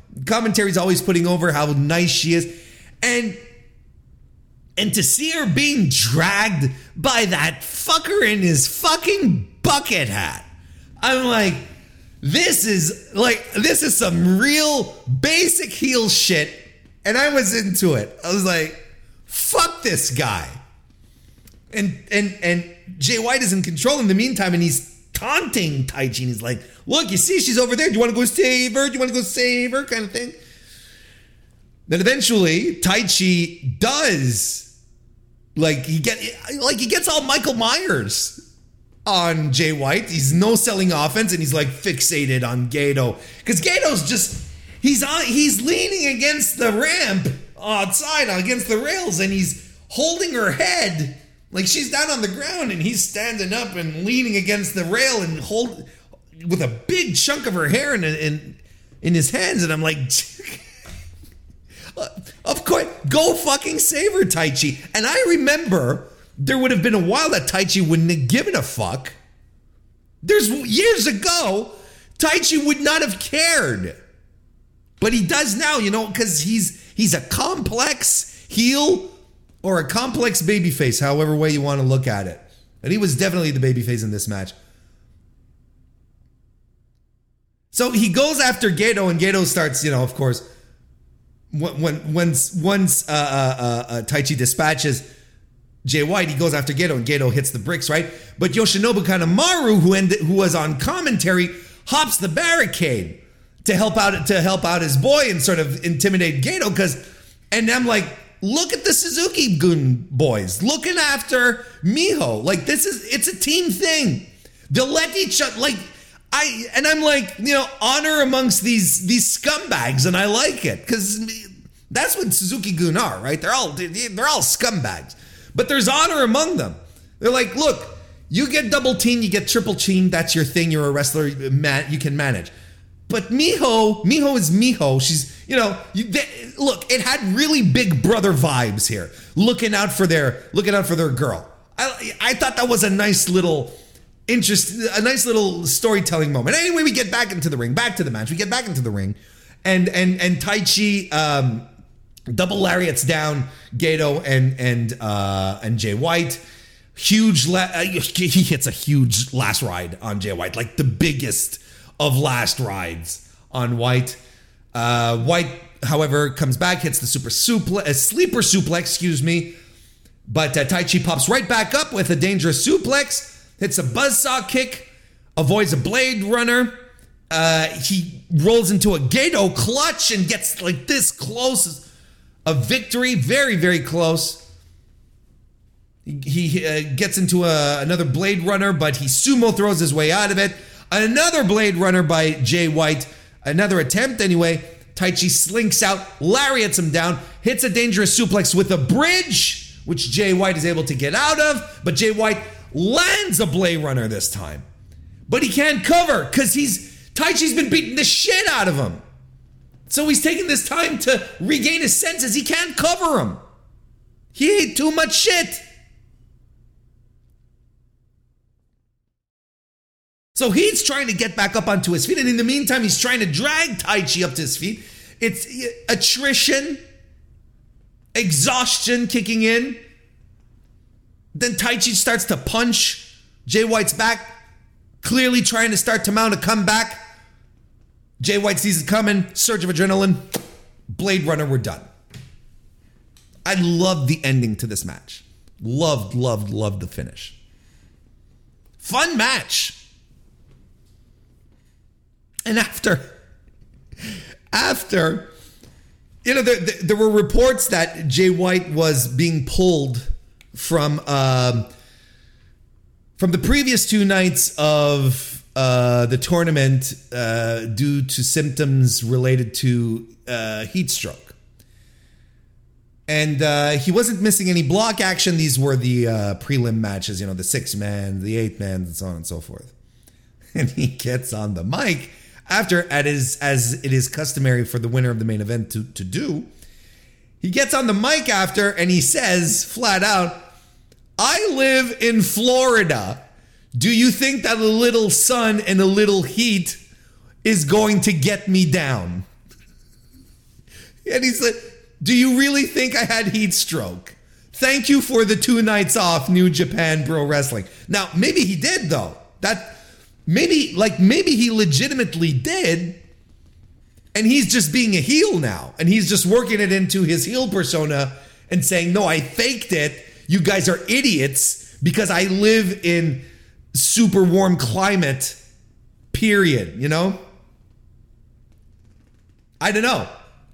commentary's always putting over how nice she is. And and to see her being dragged by that fucker in his fucking bucket hat, I'm like, this is like, this is some real basic heel shit. And I was into it. I was like, fuck this guy. And and and Jay White is in control in the meantime, and he's taunting Taichi. And he's like, look, you see, she's over there. Do you want to go save her? Do you want to go save her? Kind of thing. Then eventually, Taichi does. Like he get like he gets all Michael Myers on Jay White. He's no selling offense, and he's like fixated on Gedo because Gato's just he's on he's leaning against the ramp outside against the rails, and he's holding her head like she's down on the ground, and he's standing up and leaning against the rail and hold with a big chunk of her hair in in in his hands, and I'm like. Of course, go fucking save her, Taichi. And I remember there would have been a while that Taichi wouldn't have given a fuck. There's years ago, Taichi would not have cared. But he does now, you know, because he's he's a complex heel or a complex babyface, however way you want to look at it. And he was definitely the babyface in this match. So he goes after Gedo, and Gedo starts, you know, of course, When, when once once uh, uh, uh, Taichi dispatches Jay White, he goes after Gedo, and Gedo hits the bricks, right? But Yoshinobu Kanemaru, who ended, who was on commentary, hops the barricade to help out to help out his boy and sort of intimidate Gedo. Because, and I'm like, look at the Suzuki-gun boys looking after Miho. Like this is it's a team thing. They'll let each other like. I and I'm like, you know, honor amongst these these scumbags, and I like it because that's what Suzuki-gun are, right? They're all they're all scumbags, but there's honor among them. They're like, look, you get double teamed, you get triple teamed. That's your thing. You're a wrestler. Man, you can manage. But Miho, Miho is Miho. She's, you know, you, they, look, it had really big brother vibes here, looking out for their looking out for their girl. I I thought that was a nice little. Interest, a nice little storytelling moment. Anyway, we get back into the ring, back to the match. We get back into the ring, and and and Taichi um, double lariats down Gedo and and uh, and Jay White. Huge, la- uh, he hits a huge last ride on Jay White, like the biggest of last rides on White. Uh, White, however, comes back, hits the super suplex, a sleeper suplex, excuse me, but uh, Taichi pops right back up with a dangerous suplex. Hits a buzzsaw kick, avoids a Blade Runner. Uh, he rolls into a Gedo clutch and gets like this close a victory. Very, very close. He, he uh, gets into a, another Blade Runner, but he sumo throws his way out of it. Another Blade Runner by Jay White. Another attempt anyway. Taichi slinks out, lariats him down, hits a dangerous suplex with a bridge, which Jay White is able to get out of. But Jay White lands a Blade Runner this time. But he can't cover because he's Taichi's been beating the shit out of him. So he's taking this time to regain his senses. He can't cover him. He ate too much shit. So he's trying to get back up onto his feet. And in the meantime, he's trying to drag Taichi up to his feet. It's attrition, exhaustion kicking in. Then Taichi starts to punch Jay White's back, clearly trying to start to mount a comeback. Jay White sees it coming, surge of adrenaline, Blade Runner, we're done. I loved the ending to this match. Loved, loved, loved the finish. Fun match. And after, after, you know, there, there were reports that Jay White was being pulled from um, from the previous two nights of uh, the tournament uh, due to symptoms related to uh, heat stroke. And uh, he wasn't missing any block action. These were the uh, prelim matches, you know, the six man, the eight man, and so on and so forth. And he gets on the mic after, at his, as it is customary for the winner of the main event to, to do. He gets on the mic after and he says flat out, "I live in Florida. Do you think that a little sun and a little heat is going to get me down?" And he said, do you really think I had heat stroke? Thank you for the two nights off, New Japan Pro Wrestling. Now, maybe he did, though. That maybe, like, maybe he legitimately did, and he's just being a heel now, and he's just working it into his heel persona and saying, no, I faked it. You guys are idiots because I live in super warm climate, period, you know? I don't know.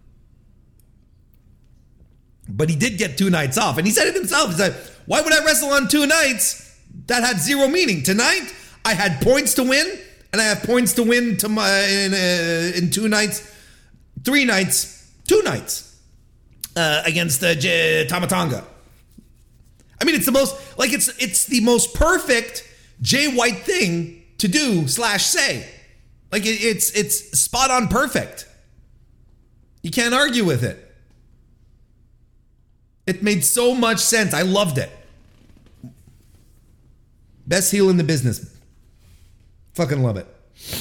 But he did get two nights off. And he said it himself. He said, why would I wrestle on two nights? That had zero meaning. Tonight, I had points to win. And I have points to win to my, in, uh, in two nights. Three nights. Two nights. Uh, against uh, J- Tama Tonga. I mean, it's the most, like, it's it's the most perfect Jay White thing to do slash say. Like, it, it's it's spot on perfect. You can't argue with it. It made so much sense. I loved it. Best heel in the business. Fucking love it.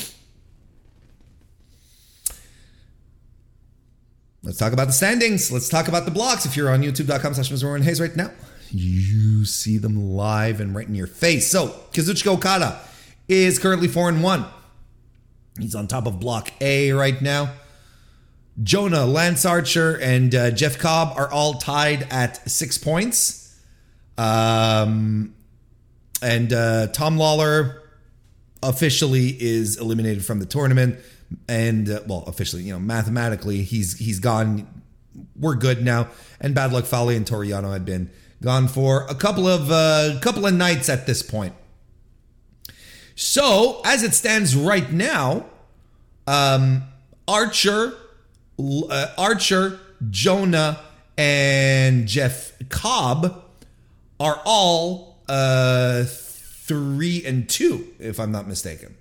Let's talk about the standings. Let's talk about the blocks. If you're on youtube.com slash Missouri and Hayes right now, you see them live and right in your face. So, Kazuchika Okada is currently four and one. He's on top of block A right now. Jonah, Lance Archer, and uh, Jeff Cobb are all tied at six points. Um, and uh, Tom Lawler officially is eliminated from the tournament. And, uh, well, officially, you know, mathematically, he's he's gone. We're good now. And Bad Luck Fale and Toriano had been gone for a couple of uh, couple of nights at this point. So, as it stands right now, um, Archer... Uh, Archer, Jonah, and Jeff Cobb are all uh, three and two, if I'm not mistaken.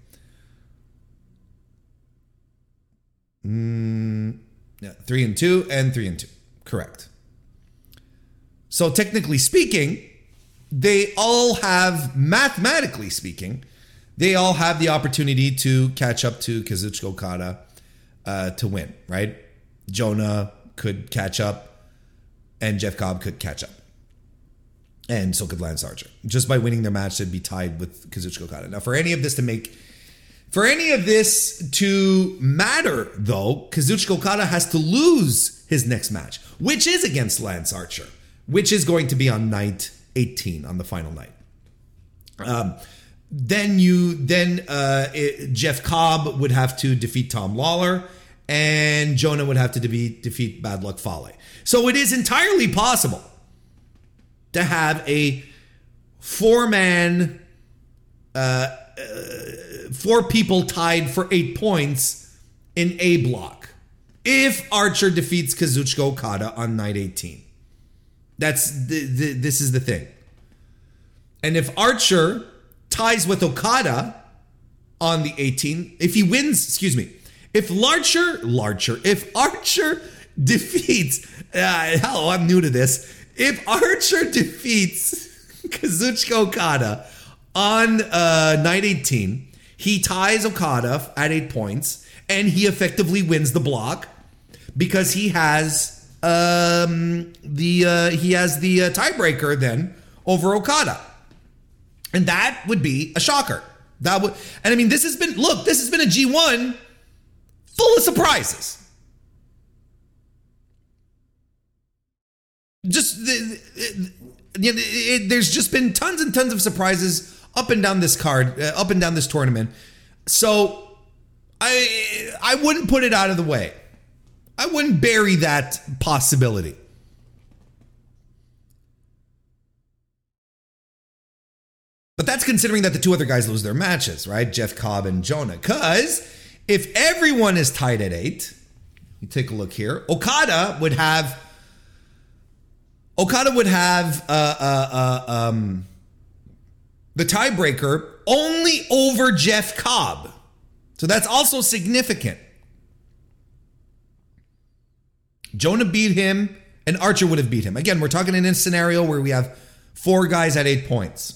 Mm, yeah, three and two and three and two. Correct. So technically speaking, they all have, mathematically speaking, they all have the opportunity to catch up to Kazuchika Okada uh, to win, right? Jonah could catch up, and Jeff Cobb could catch up. And so could Lance Archer. Just by winning their match, they'd be tied with Kazuchika Okada. Now, for any of this to make, for any of this to matter, though, Kazuchika Okada has to lose his next match, which is against Lance Archer, which is going to be on night eighteen, on the final night. Um, then you, then uh, it, Jeff Cobb would have to defeat Tom Lawler, and Jonah would have to defeat, defeat Bad Luck Fale. So it is entirely possible to have a four-man, uh, uh, four people tied for eight points in A block if Archer defeats Kazuchika Okada on night eighteen. That's the, the, this is the thing. And if Archer ties with Okada on the eighteenth, if he wins, excuse me, if Larcher, Larcher, if Archer defeats, uh, hello, I'm new to this. If Archer defeats Kazuchika Okada on uh, night eighteen, he ties Okada at eight points, and he effectively wins the block because he has um, the uh, he has the uh, tiebreaker then over Okada, and that would be a shocker. That would, and I mean, this has been look, this has been a G one. Full of surprises. Just, the, it, it, it, there's just been tons and tons of surprises up and down this card, uh, up and down this tournament. So I, I wouldn't put it out of the way. I wouldn't bury that possibility. But that's considering that the two other guys lose their matches, right? Jeff Cobb and Jonah. Because if everyone is tied at eight, you take a look here. Okada would have Okada would have uh, uh, uh, um, the tiebreaker only over Jeff Cobb. So that's also significant. Jonah beat him, and Archer would have beat him. Again, we're talking in a scenario where we have four guys at eight points.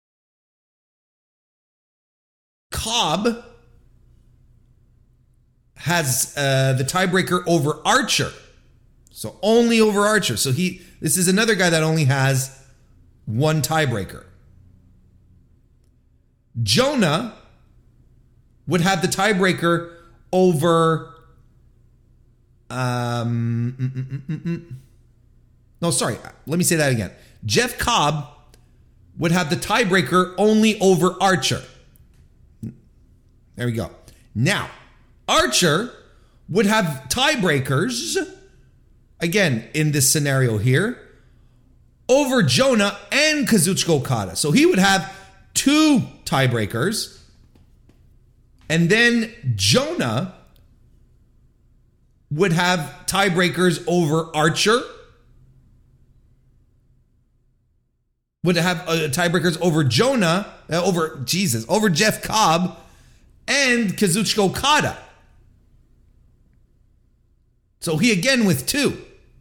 Cobb has uh, the tiebreaker over Archer. So only over Archer. So he, this is another guy that only has one tiebreaker. Jonah would have the tiebreaker over. Um, mm, mm, mm, mm. No, sorry. Let me say that again. Jeff Cobb would have the tiebreaker only over Archer. There we go. Now, Archer would have tiebreakers, again, in this scenario here, over Jonah and Kazuchika Okada. So he would have two tiebreakers. And then Jonah would have tiebreakers over Archer. Would have uh, tiebreakers over Jonah, uh, over, Jesus, over Jeff Cobb and Kazuchika Okada. So he again with two.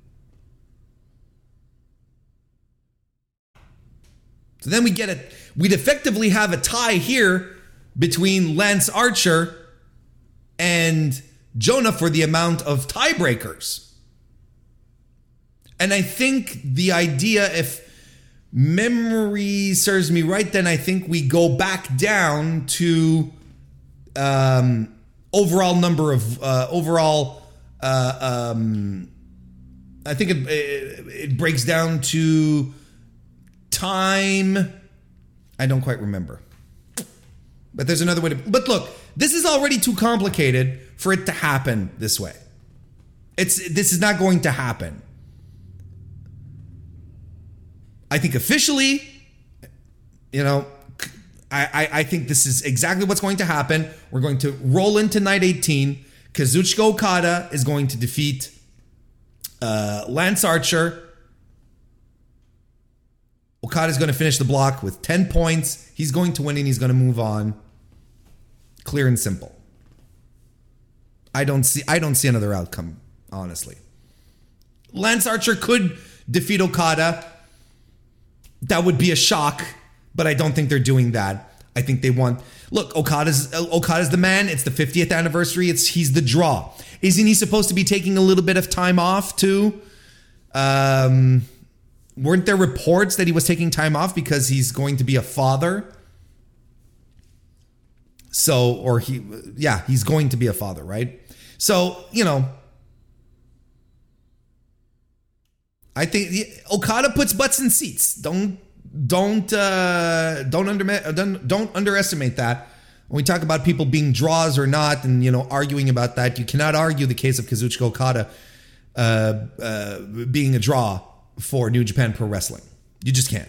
So then we get it. We'd effectively have a tie here between Lance Archer and Jonah for the amount of tiebreakers. And I think the idea, if memory serves me right, then I think we go back down to um, overall number of uh, overall. Uh, um, I think it, it, it breaks down to time. I don't quite remember, but there's another way to. But look, this is already too complicated for it to happen this way. It's this is not going to happen. I think officially, you know, I, I, I think this is exactly what's going to happen. We're going to roll into night eighteen. Kazuchika Okada is going to defeat uh, Lance Archer. Okada is going to finish the block with ten points. He's going to win and he's going to move on. Clear and simple. I don't see I don't see another outcome, honestly. Lance Archer could defeat Okada. That would be a shock, but I don't think they're doing that. I think they want... Look, Okada's Okada's the man. It's the fiftieth anniversary. It's He's the draw. Isn't he supposed to be taking a little bit of time off too? Um, weren't there reports that he was taking time off because he's going to be a father? So, or he... Yeah, he's going to be a father, right? So, you know... I think Okada puts butts in seats. Don't don't uh, don't under don't, don't underestimate that. When we talk about people being draws or not, and you know arguing about that, you cannot argue the case of Kazuchika Okada uh, uh, being a draw for New Japan Pro Wrestling. You just can't.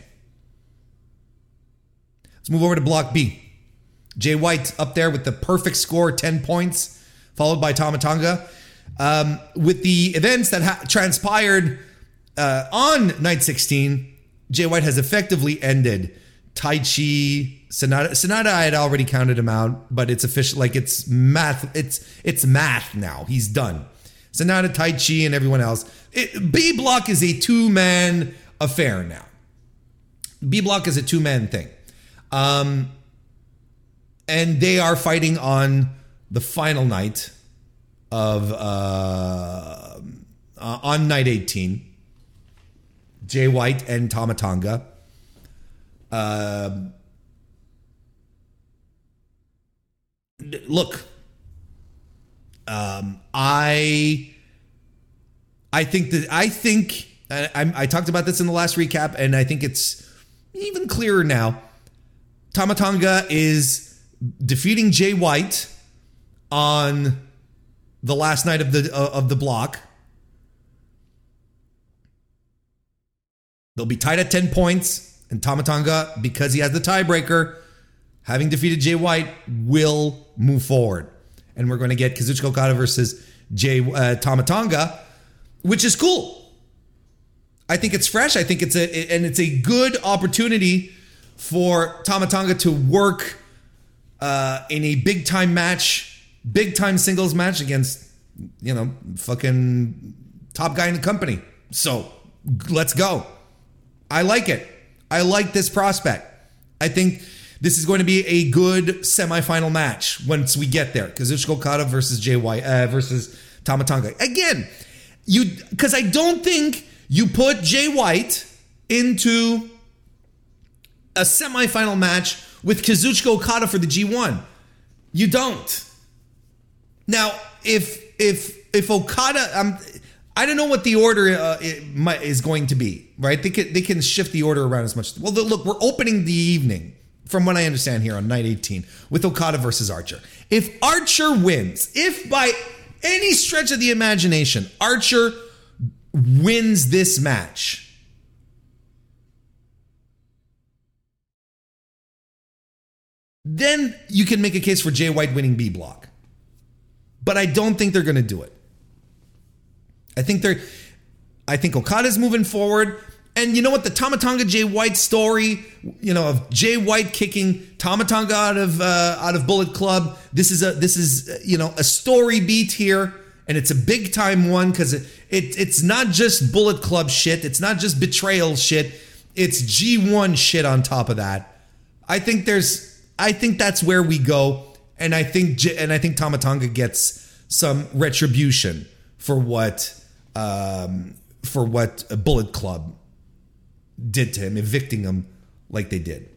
Let's move over to Block B. Jay White up there with the perfect score, ten points, followed by Tama Tonga. Um, with the events that ha- transpired. Uh, on night sixteen, Jay White has effectively ended Taichi Sonata. Sonata, I had already counted him out, but it's official. Like it's math. It's it's math now. He's done. Sonata, Taichi, and everyone else. It, B Block is a two man affair now. B Block is a two man thing, um, and they are fighting on the final night of uh, uh, on night eighteen. Jay White and Tama Tonga. Uh, look, um, I, I think that I think I, I, I talked about this in the last recap, and I think it's even clearer now. Tama Tonga is defeating Jay White on the last night of the uh, of the block. They'll be tied at ten points, and Tama Tonga, because he has the tiebreaker, having defeated Jay White, will move forward. And we're going to get Kazuchika Okada versus Jay uh, Tama Tonga, which is cool. I think it's fresh. I think it's a and it's a good opportunity for Tama Tonga to work uh, in a big time match, big time singles match against, you know, fucking top guy in the company. So let's go. I like it. I like this prospect. I think This is going to be a good semifinal match once we get there. Kazuchika Okada versus Jay White uh, versus Tama Tonga. Again, you because I don't think you put Jay White into a semifinal match with Kazuchika Okada for the G one. You don't. Now, if if if Okada, um, I don't know what the order uh, might, is going to be, right? They can they can shift the order around as much. Well, look, we're opening the evening, from what I understand here, on night eighteen with Okada versus Archer. If Archer wins, if by any stretch of the imagination Archer wins this match, then you can make a case for Jay White winning B Block. But I don't think they're going to do it. I think they're, I think Okada's moving forward. And you know what? The Tama Tonga Jay White story, you know, of Jay White kicking Tama Tonga out of uh, out of Bullet Club. This is a this is you know a story beat here, and it's a big time one because it, it it's not just Bullet Club shit. It's not just betrayal shit. It's G one shit on top of that. I think there's I think that's where we go, and I think and I think Tama Tonga gets some retribution for what um, for what a Bullet Club did to him, evicting him like they did.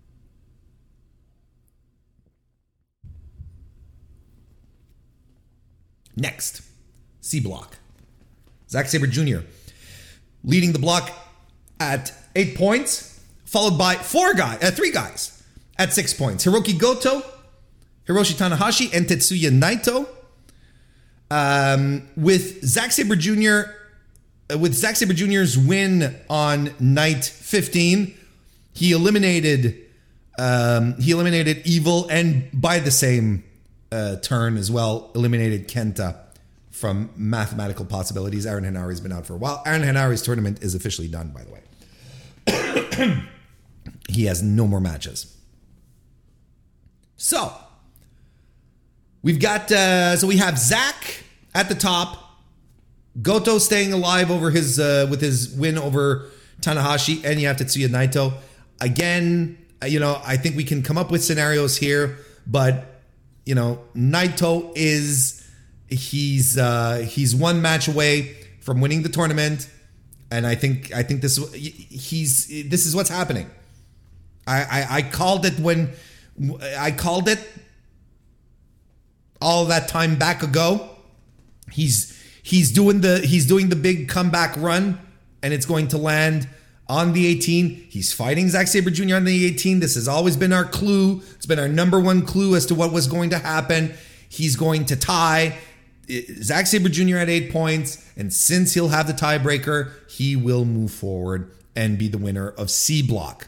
Next, C Block. Zack Sabre Junior leading the block at eight points, followed by four guys, uh, three guys at six points. Hiroki Goto, Hiroshi Tanahashi, and Tetsuya Naito. Um, with Zack Sabre Junior With Zack Sabre Junior's win on night fifteen, he eliminated um, he eliminated Evil, and by the same uh, turn as well, eliminated Kenta from mathematical possibilities. Aaron Henari's been out for a while. Aaron Henari's tournament is officially done, by the way. He has no more matches. So we've got uh, so we have Zack at the top. Goto staying alive over his uh, with his win over Tanahashi, and you have Tetsuya Naito. Again, you know, I think we can come up with scenarios here, but you know, Naito is he's uh, he's one match away from winning the tournament, and I think I think this he's this is what's happening. I I, I called it when I called it all that time back ago. He's He's doing the he's doing the big comeback run, and it's going to land on the eighteen. He's fighting Zack Sabre Junior on the eighteen. This has always been our clue. It's been our number one clue as to what was going to happen. He's going to tie Zack Sabre Junior at eight points, and since he'll have the tiebreaker, he will move forward and be the winner of C Block.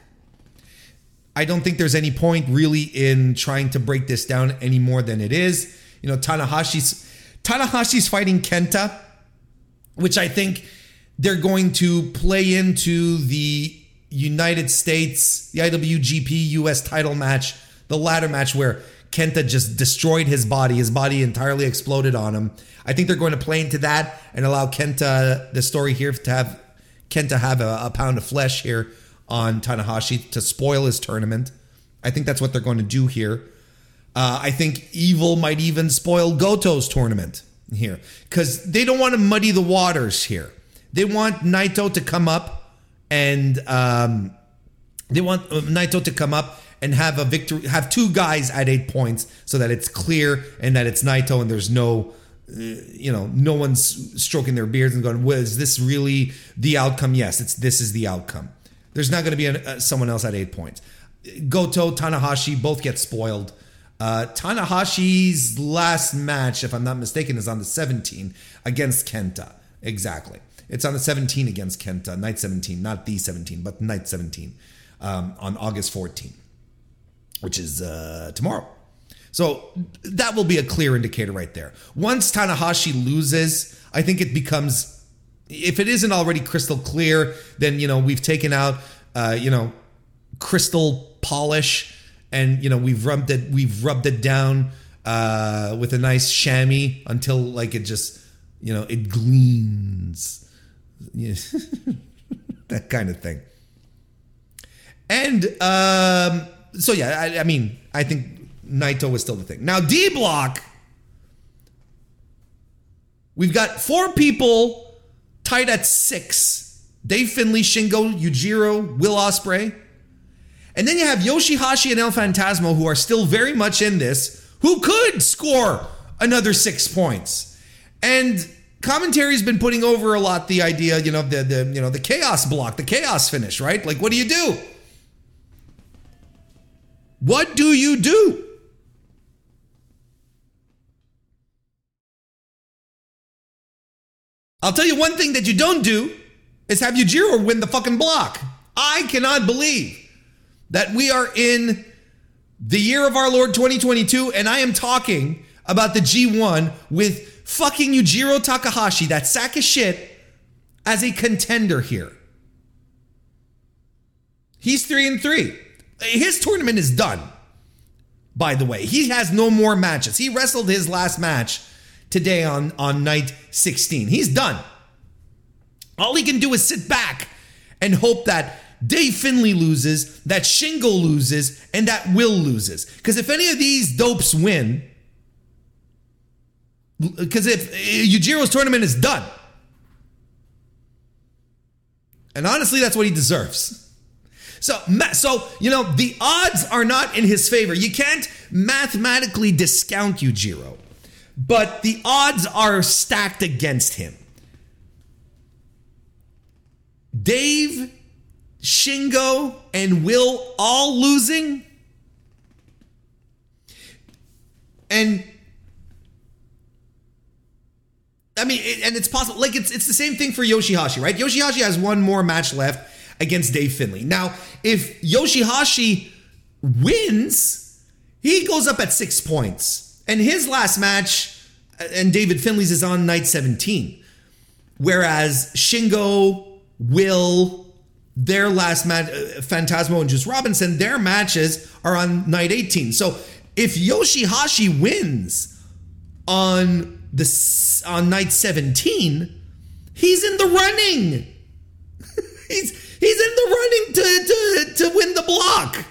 I don't think there's any point really in trying to break this down any more than it is. You know, Tanahashi's Tanahashi's fighting Kenta, which I think they're going to play into the United States, the I W G P U S title match, the ladder match where Kenta just destroyed his body. His body entirely exploded on him. I think they're going to play into that and allow Kenta, the story here, to have Kenta have a, a pound of flesh here on Tanahashi to spoil his tournament. I think that's what they're going to do here. Uh, I think Evil might even spoil Goto's tournament here because they don't want to muddy the waters here. They want Naito to come up and um, they want Naito to come up and have a victory, have two guys at eight points so that it's clear and that it's Naito and there's no, uh, you know, no one's stroking their beards and going, well, is this really the outcome? Yes, it's this is the outcome. There's not going to be a, uh, someone else at eight points. Goto, Tanahashi both get spoiled. Uh, Tanahashi's last match, if I'm not mistaken, is on the seventeenth against Kenta. Exactly. It's on the seventeenth against Kenta, night seventeen, not the seventeenth, but night seventeen, um, on August fourteenth, which is uh, tomorrow. So that will be a clear indicator right there. Once Tanahashi loses, I think it becomes, if it isn't already crystal clear, then, you know, we've taken out, uh, you know, crystal polish. And, you know, we've rubbed it, we've rubbed it down uh, with a nice chamois until, like, it just, you know, it gleams. That kind of thing. And um, so yeah, I, I mean, I think Naito was still the thing. Now D Block, we've got four people tied at six: Dave Finlay, Shingo, Yujiro, Will Ospreay, and then you have Yoshihashi and El Phantasmo, who are still very much in this, who could score another six points. And commentary's been putting over a lot the idea, you know, the the you know the chaos block, the chaos finish, right? Like, what do you do? What do you do? I'll tell you one thing that you don't do is have Yujiro win the fucking block. I cannot believe that we are in the year of our Lord twenty twenty-two, and I am talking about the G one with fucking Yujiro Takahashi, that sack of shit, as a contender here. He's three and three. His tournament is done, by the way. He has no more matches. He wrestled his last match today on, on night sixteen. He's done. All he can do is sit back and hope that Dave Finlay loses, that Shingo loses, and that Will loses. Because if any of these dopes win, because if Yujiro's tournament is done, and honestly, that's what he deserves. So, so you know, the odds are not in his favor. You can't mathematically discount Yujiro, but the odds are stacked against him. Dave, Shingo, and Will all losing, and I mean, it, and it's possible. Like it's it's the same thing for Yoshihashi, right? Yoshihashi has one more match left against Dave Finlay. Now, if Yoshihashi wins, he goes up at six points, and his last match and David Finlay's is on night seventeen, whereas Shingo, Will, their last match, uh, Phantasmo and Juice Robinson, their matches are on night eighteen. So if Yoshihashi wins on the on night seventeen, he's in the running. he's he's in the running to to to win the block.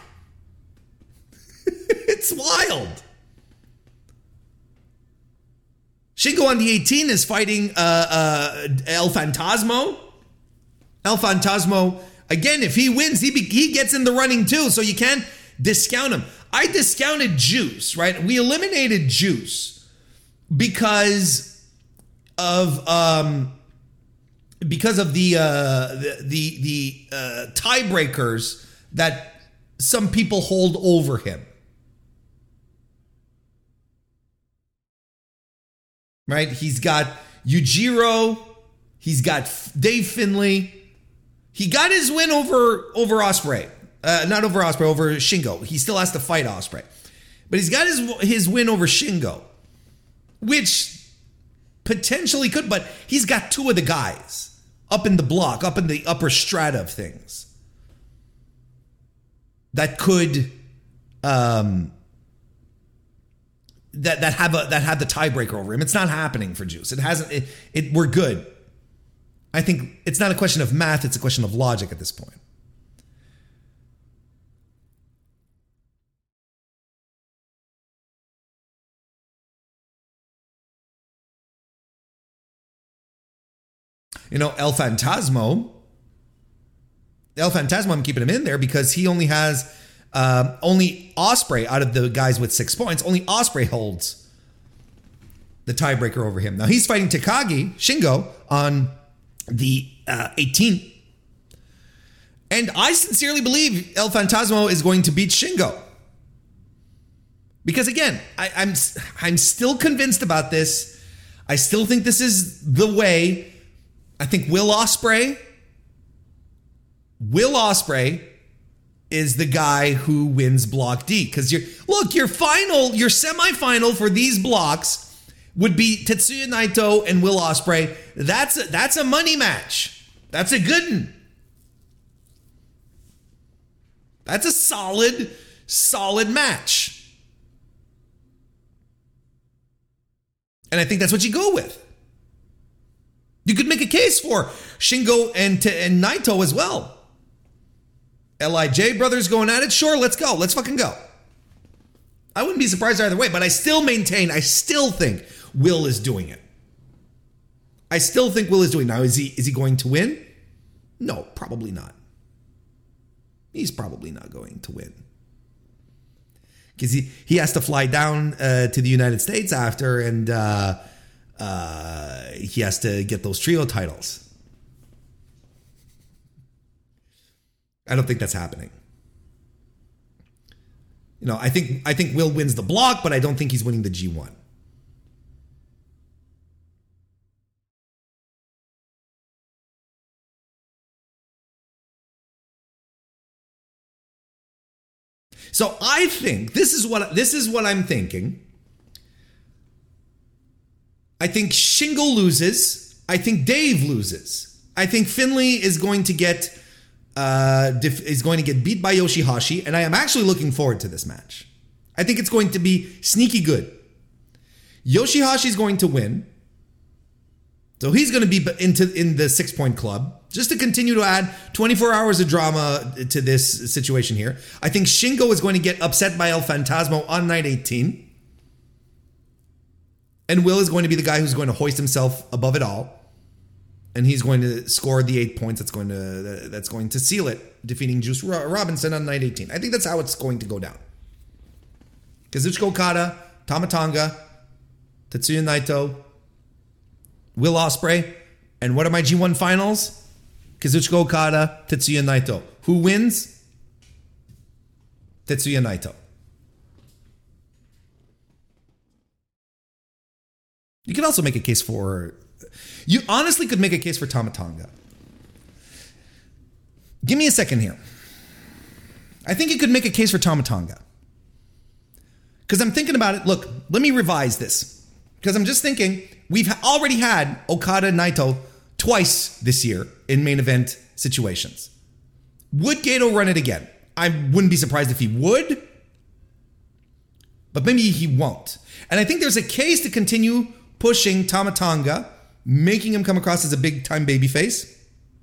It's wild. Shingo on the eighteen is fighting uh, uh, El Phantasmo. El Phantasmo, again, if he wins, he be, he gets in the running too, so you can't discount him. I discounted Juice, right? We eliminated Juice because of um, because of the uh, the the, the uh, tiebreakers that some people hold over him. Right? He's got Yujiro, he's got Dave Finlay. He got his win over over Ospreay. Uh, not over Ospreay, over Shingo. He still has to fight Ospreay. But he's got his his win over Shingo, which potentially could, but he's got two of the guys up in the block, up in the upper strata of things that could um that that have a that have the tiebreaker over him. It's not happening for Juice. It hasn't it, it we're good. I think it's not a question of math, it's a question of logic at this point. You know, El Phantasmo, El Phantasmo, I'm keeping him in there because he only has uh, only Ospreay out of the guys with six points. Only Ospreay holds the tiebreaker over him. Now he's fighting Takagi, Shingo, on the uh, eighteenth. And I sincerely believe El Phantasmo is going to beat Shingo. Because again, I, I'm I'm still convinced about this. I still think this is the way. I think Will Ospreay, Will Ospreay is the guy who wins Block D. Because you're look, your final, your semifinal for these blocks would be Tetsuya Naito and Will Ospreay. That's a, that's a money match. That's a good one. That's a solid, solid match. And I think that's what you go with. You could make a case for Shingo and, and Naito as well. L I J brothers going at it? Sure, let's go. Let's fucking go. I wouldn't be surprised either way, but I still maintain, I still think Will is doing it. I still think Will is doing it. Now, is he is he going to win? No, probably not. He's probably not going to win. Because he, he has to fly down uh, to the United States after, and uh, uh, he has to get those trio titles. I don't think that's happening. You know, I think I think Will wins the block, but I don't think he's winning the G one. So I think this is what this is what I'm thinking. I think Shingo loses. I think Dave loses. I think Finlay is going to get uh, def- is going to get beat by Yoshihashi, and I am actually looking forward to this match. I think it's going to be sneaky good. Yoshihashi is going to win, so he's going to be into in the six point club. Just to continue to add twenty-four hours of drama to this situation here. I think Shingo is going to get upset by El Phantasmo on night eighteen. And Will is going to be the guy who's going to hoist himself above it all. And he's going to score the eight points that's going to that's going to seal it, defeating Juice Robinson on night eighteen. I think that's how it's going to go down. Kazuchika Okada, Tama Tonga, Tetsuya Naito, Will Ospreay, and what are my G one finals? Kazuchika Okada, Tetsuya Naito. Who wins? Tetsuya Naito. You could also make a case for... You honestly could make a case for Tama Tonga. Give me a second here. I think you could make a case for Tama Tonga. Because I'm thinking about it. Look, let me revise this. Because I'm just thinking, we've already had Okada and Naito twice this year in main event situations. Would Gato run it again? I wouldn't be surprised if he would, but maybe he won't. And I think there's a case to continue pushing Tama Tonga, making him come across as a big time babyface.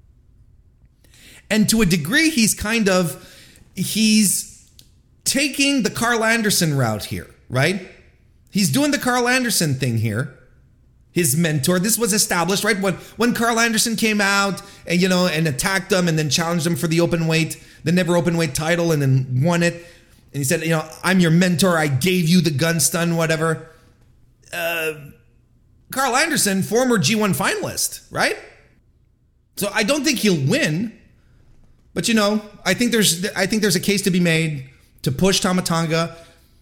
And to a degree, he's kind of, he's taking the Carl Anderson route here, right? He's doing the Carl Anderson thing here. His mentor. This was established, right? When when Carl Anderson came out and, you know, and attacked him and then challenged him for the open weight, the never open weight title, and then won it. And he said, you know, I'm your mentor. I gave you the gun stun, whatever. Uh, Carl Anderson, former G one finalist, right? So I don't think he'll win, but you know, I think there's I think there's a case to be made to push Tama Tonga,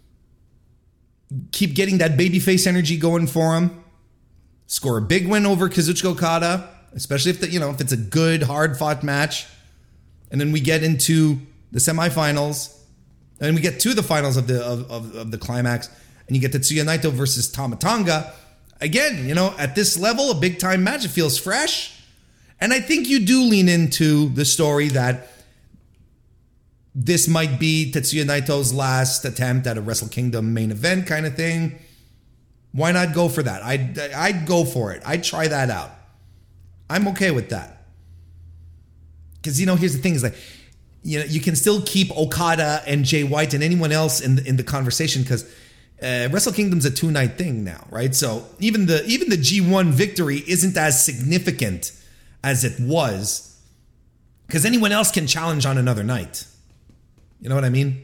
keep getting that babyface energy going for him. Score a big win over Kazuchika Okada, especially if the, you know, if it's a good, hard-fought match. And then we get into the semifinals, and we get to the finals of the of, of, of the climax, and you get Tetsuya Naito versus Tama Tonga. Again, you know, at this level, a big-time match. It feels fresh. And I think you do lean into the story that this might be Tetsuya Naito's last attempt at a Wrestle Kingdom main event kind of thing. Why not go for that? I'd, I'd go for it. I'd try that out. I'm okay with that. Because, you know, here's the thing is like, you know, you can still keep Okada and Jay White and anyone else in the, in the conversation because uh, Wrestle Kingdom's a two-night thing now, right? So even the even the G one victory isn't as significant as it was because anyone else can challenge on another night. You know what I mean?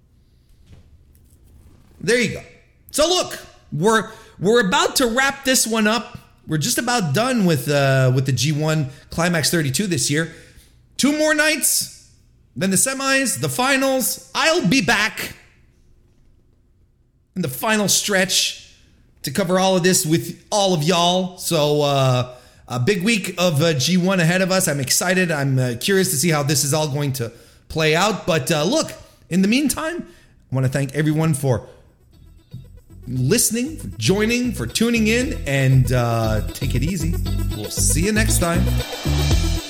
There you go. So look, we're we're about to wrap this one up. We're just about done with uh, with the G one Climax thirty-two this year. Two more nights, then the semis, the finals. I'll be back in the final stretch to cover all of this with all of y'all. So uh, a big week of uh, G one ahead of us. I'm excited. I'm uh, curious to see how this is all going to play out. But uh, look, in the meantime, I want to thank everyone for listening, for joining, for tuning in, and uh, take it easy. We'll see you next time.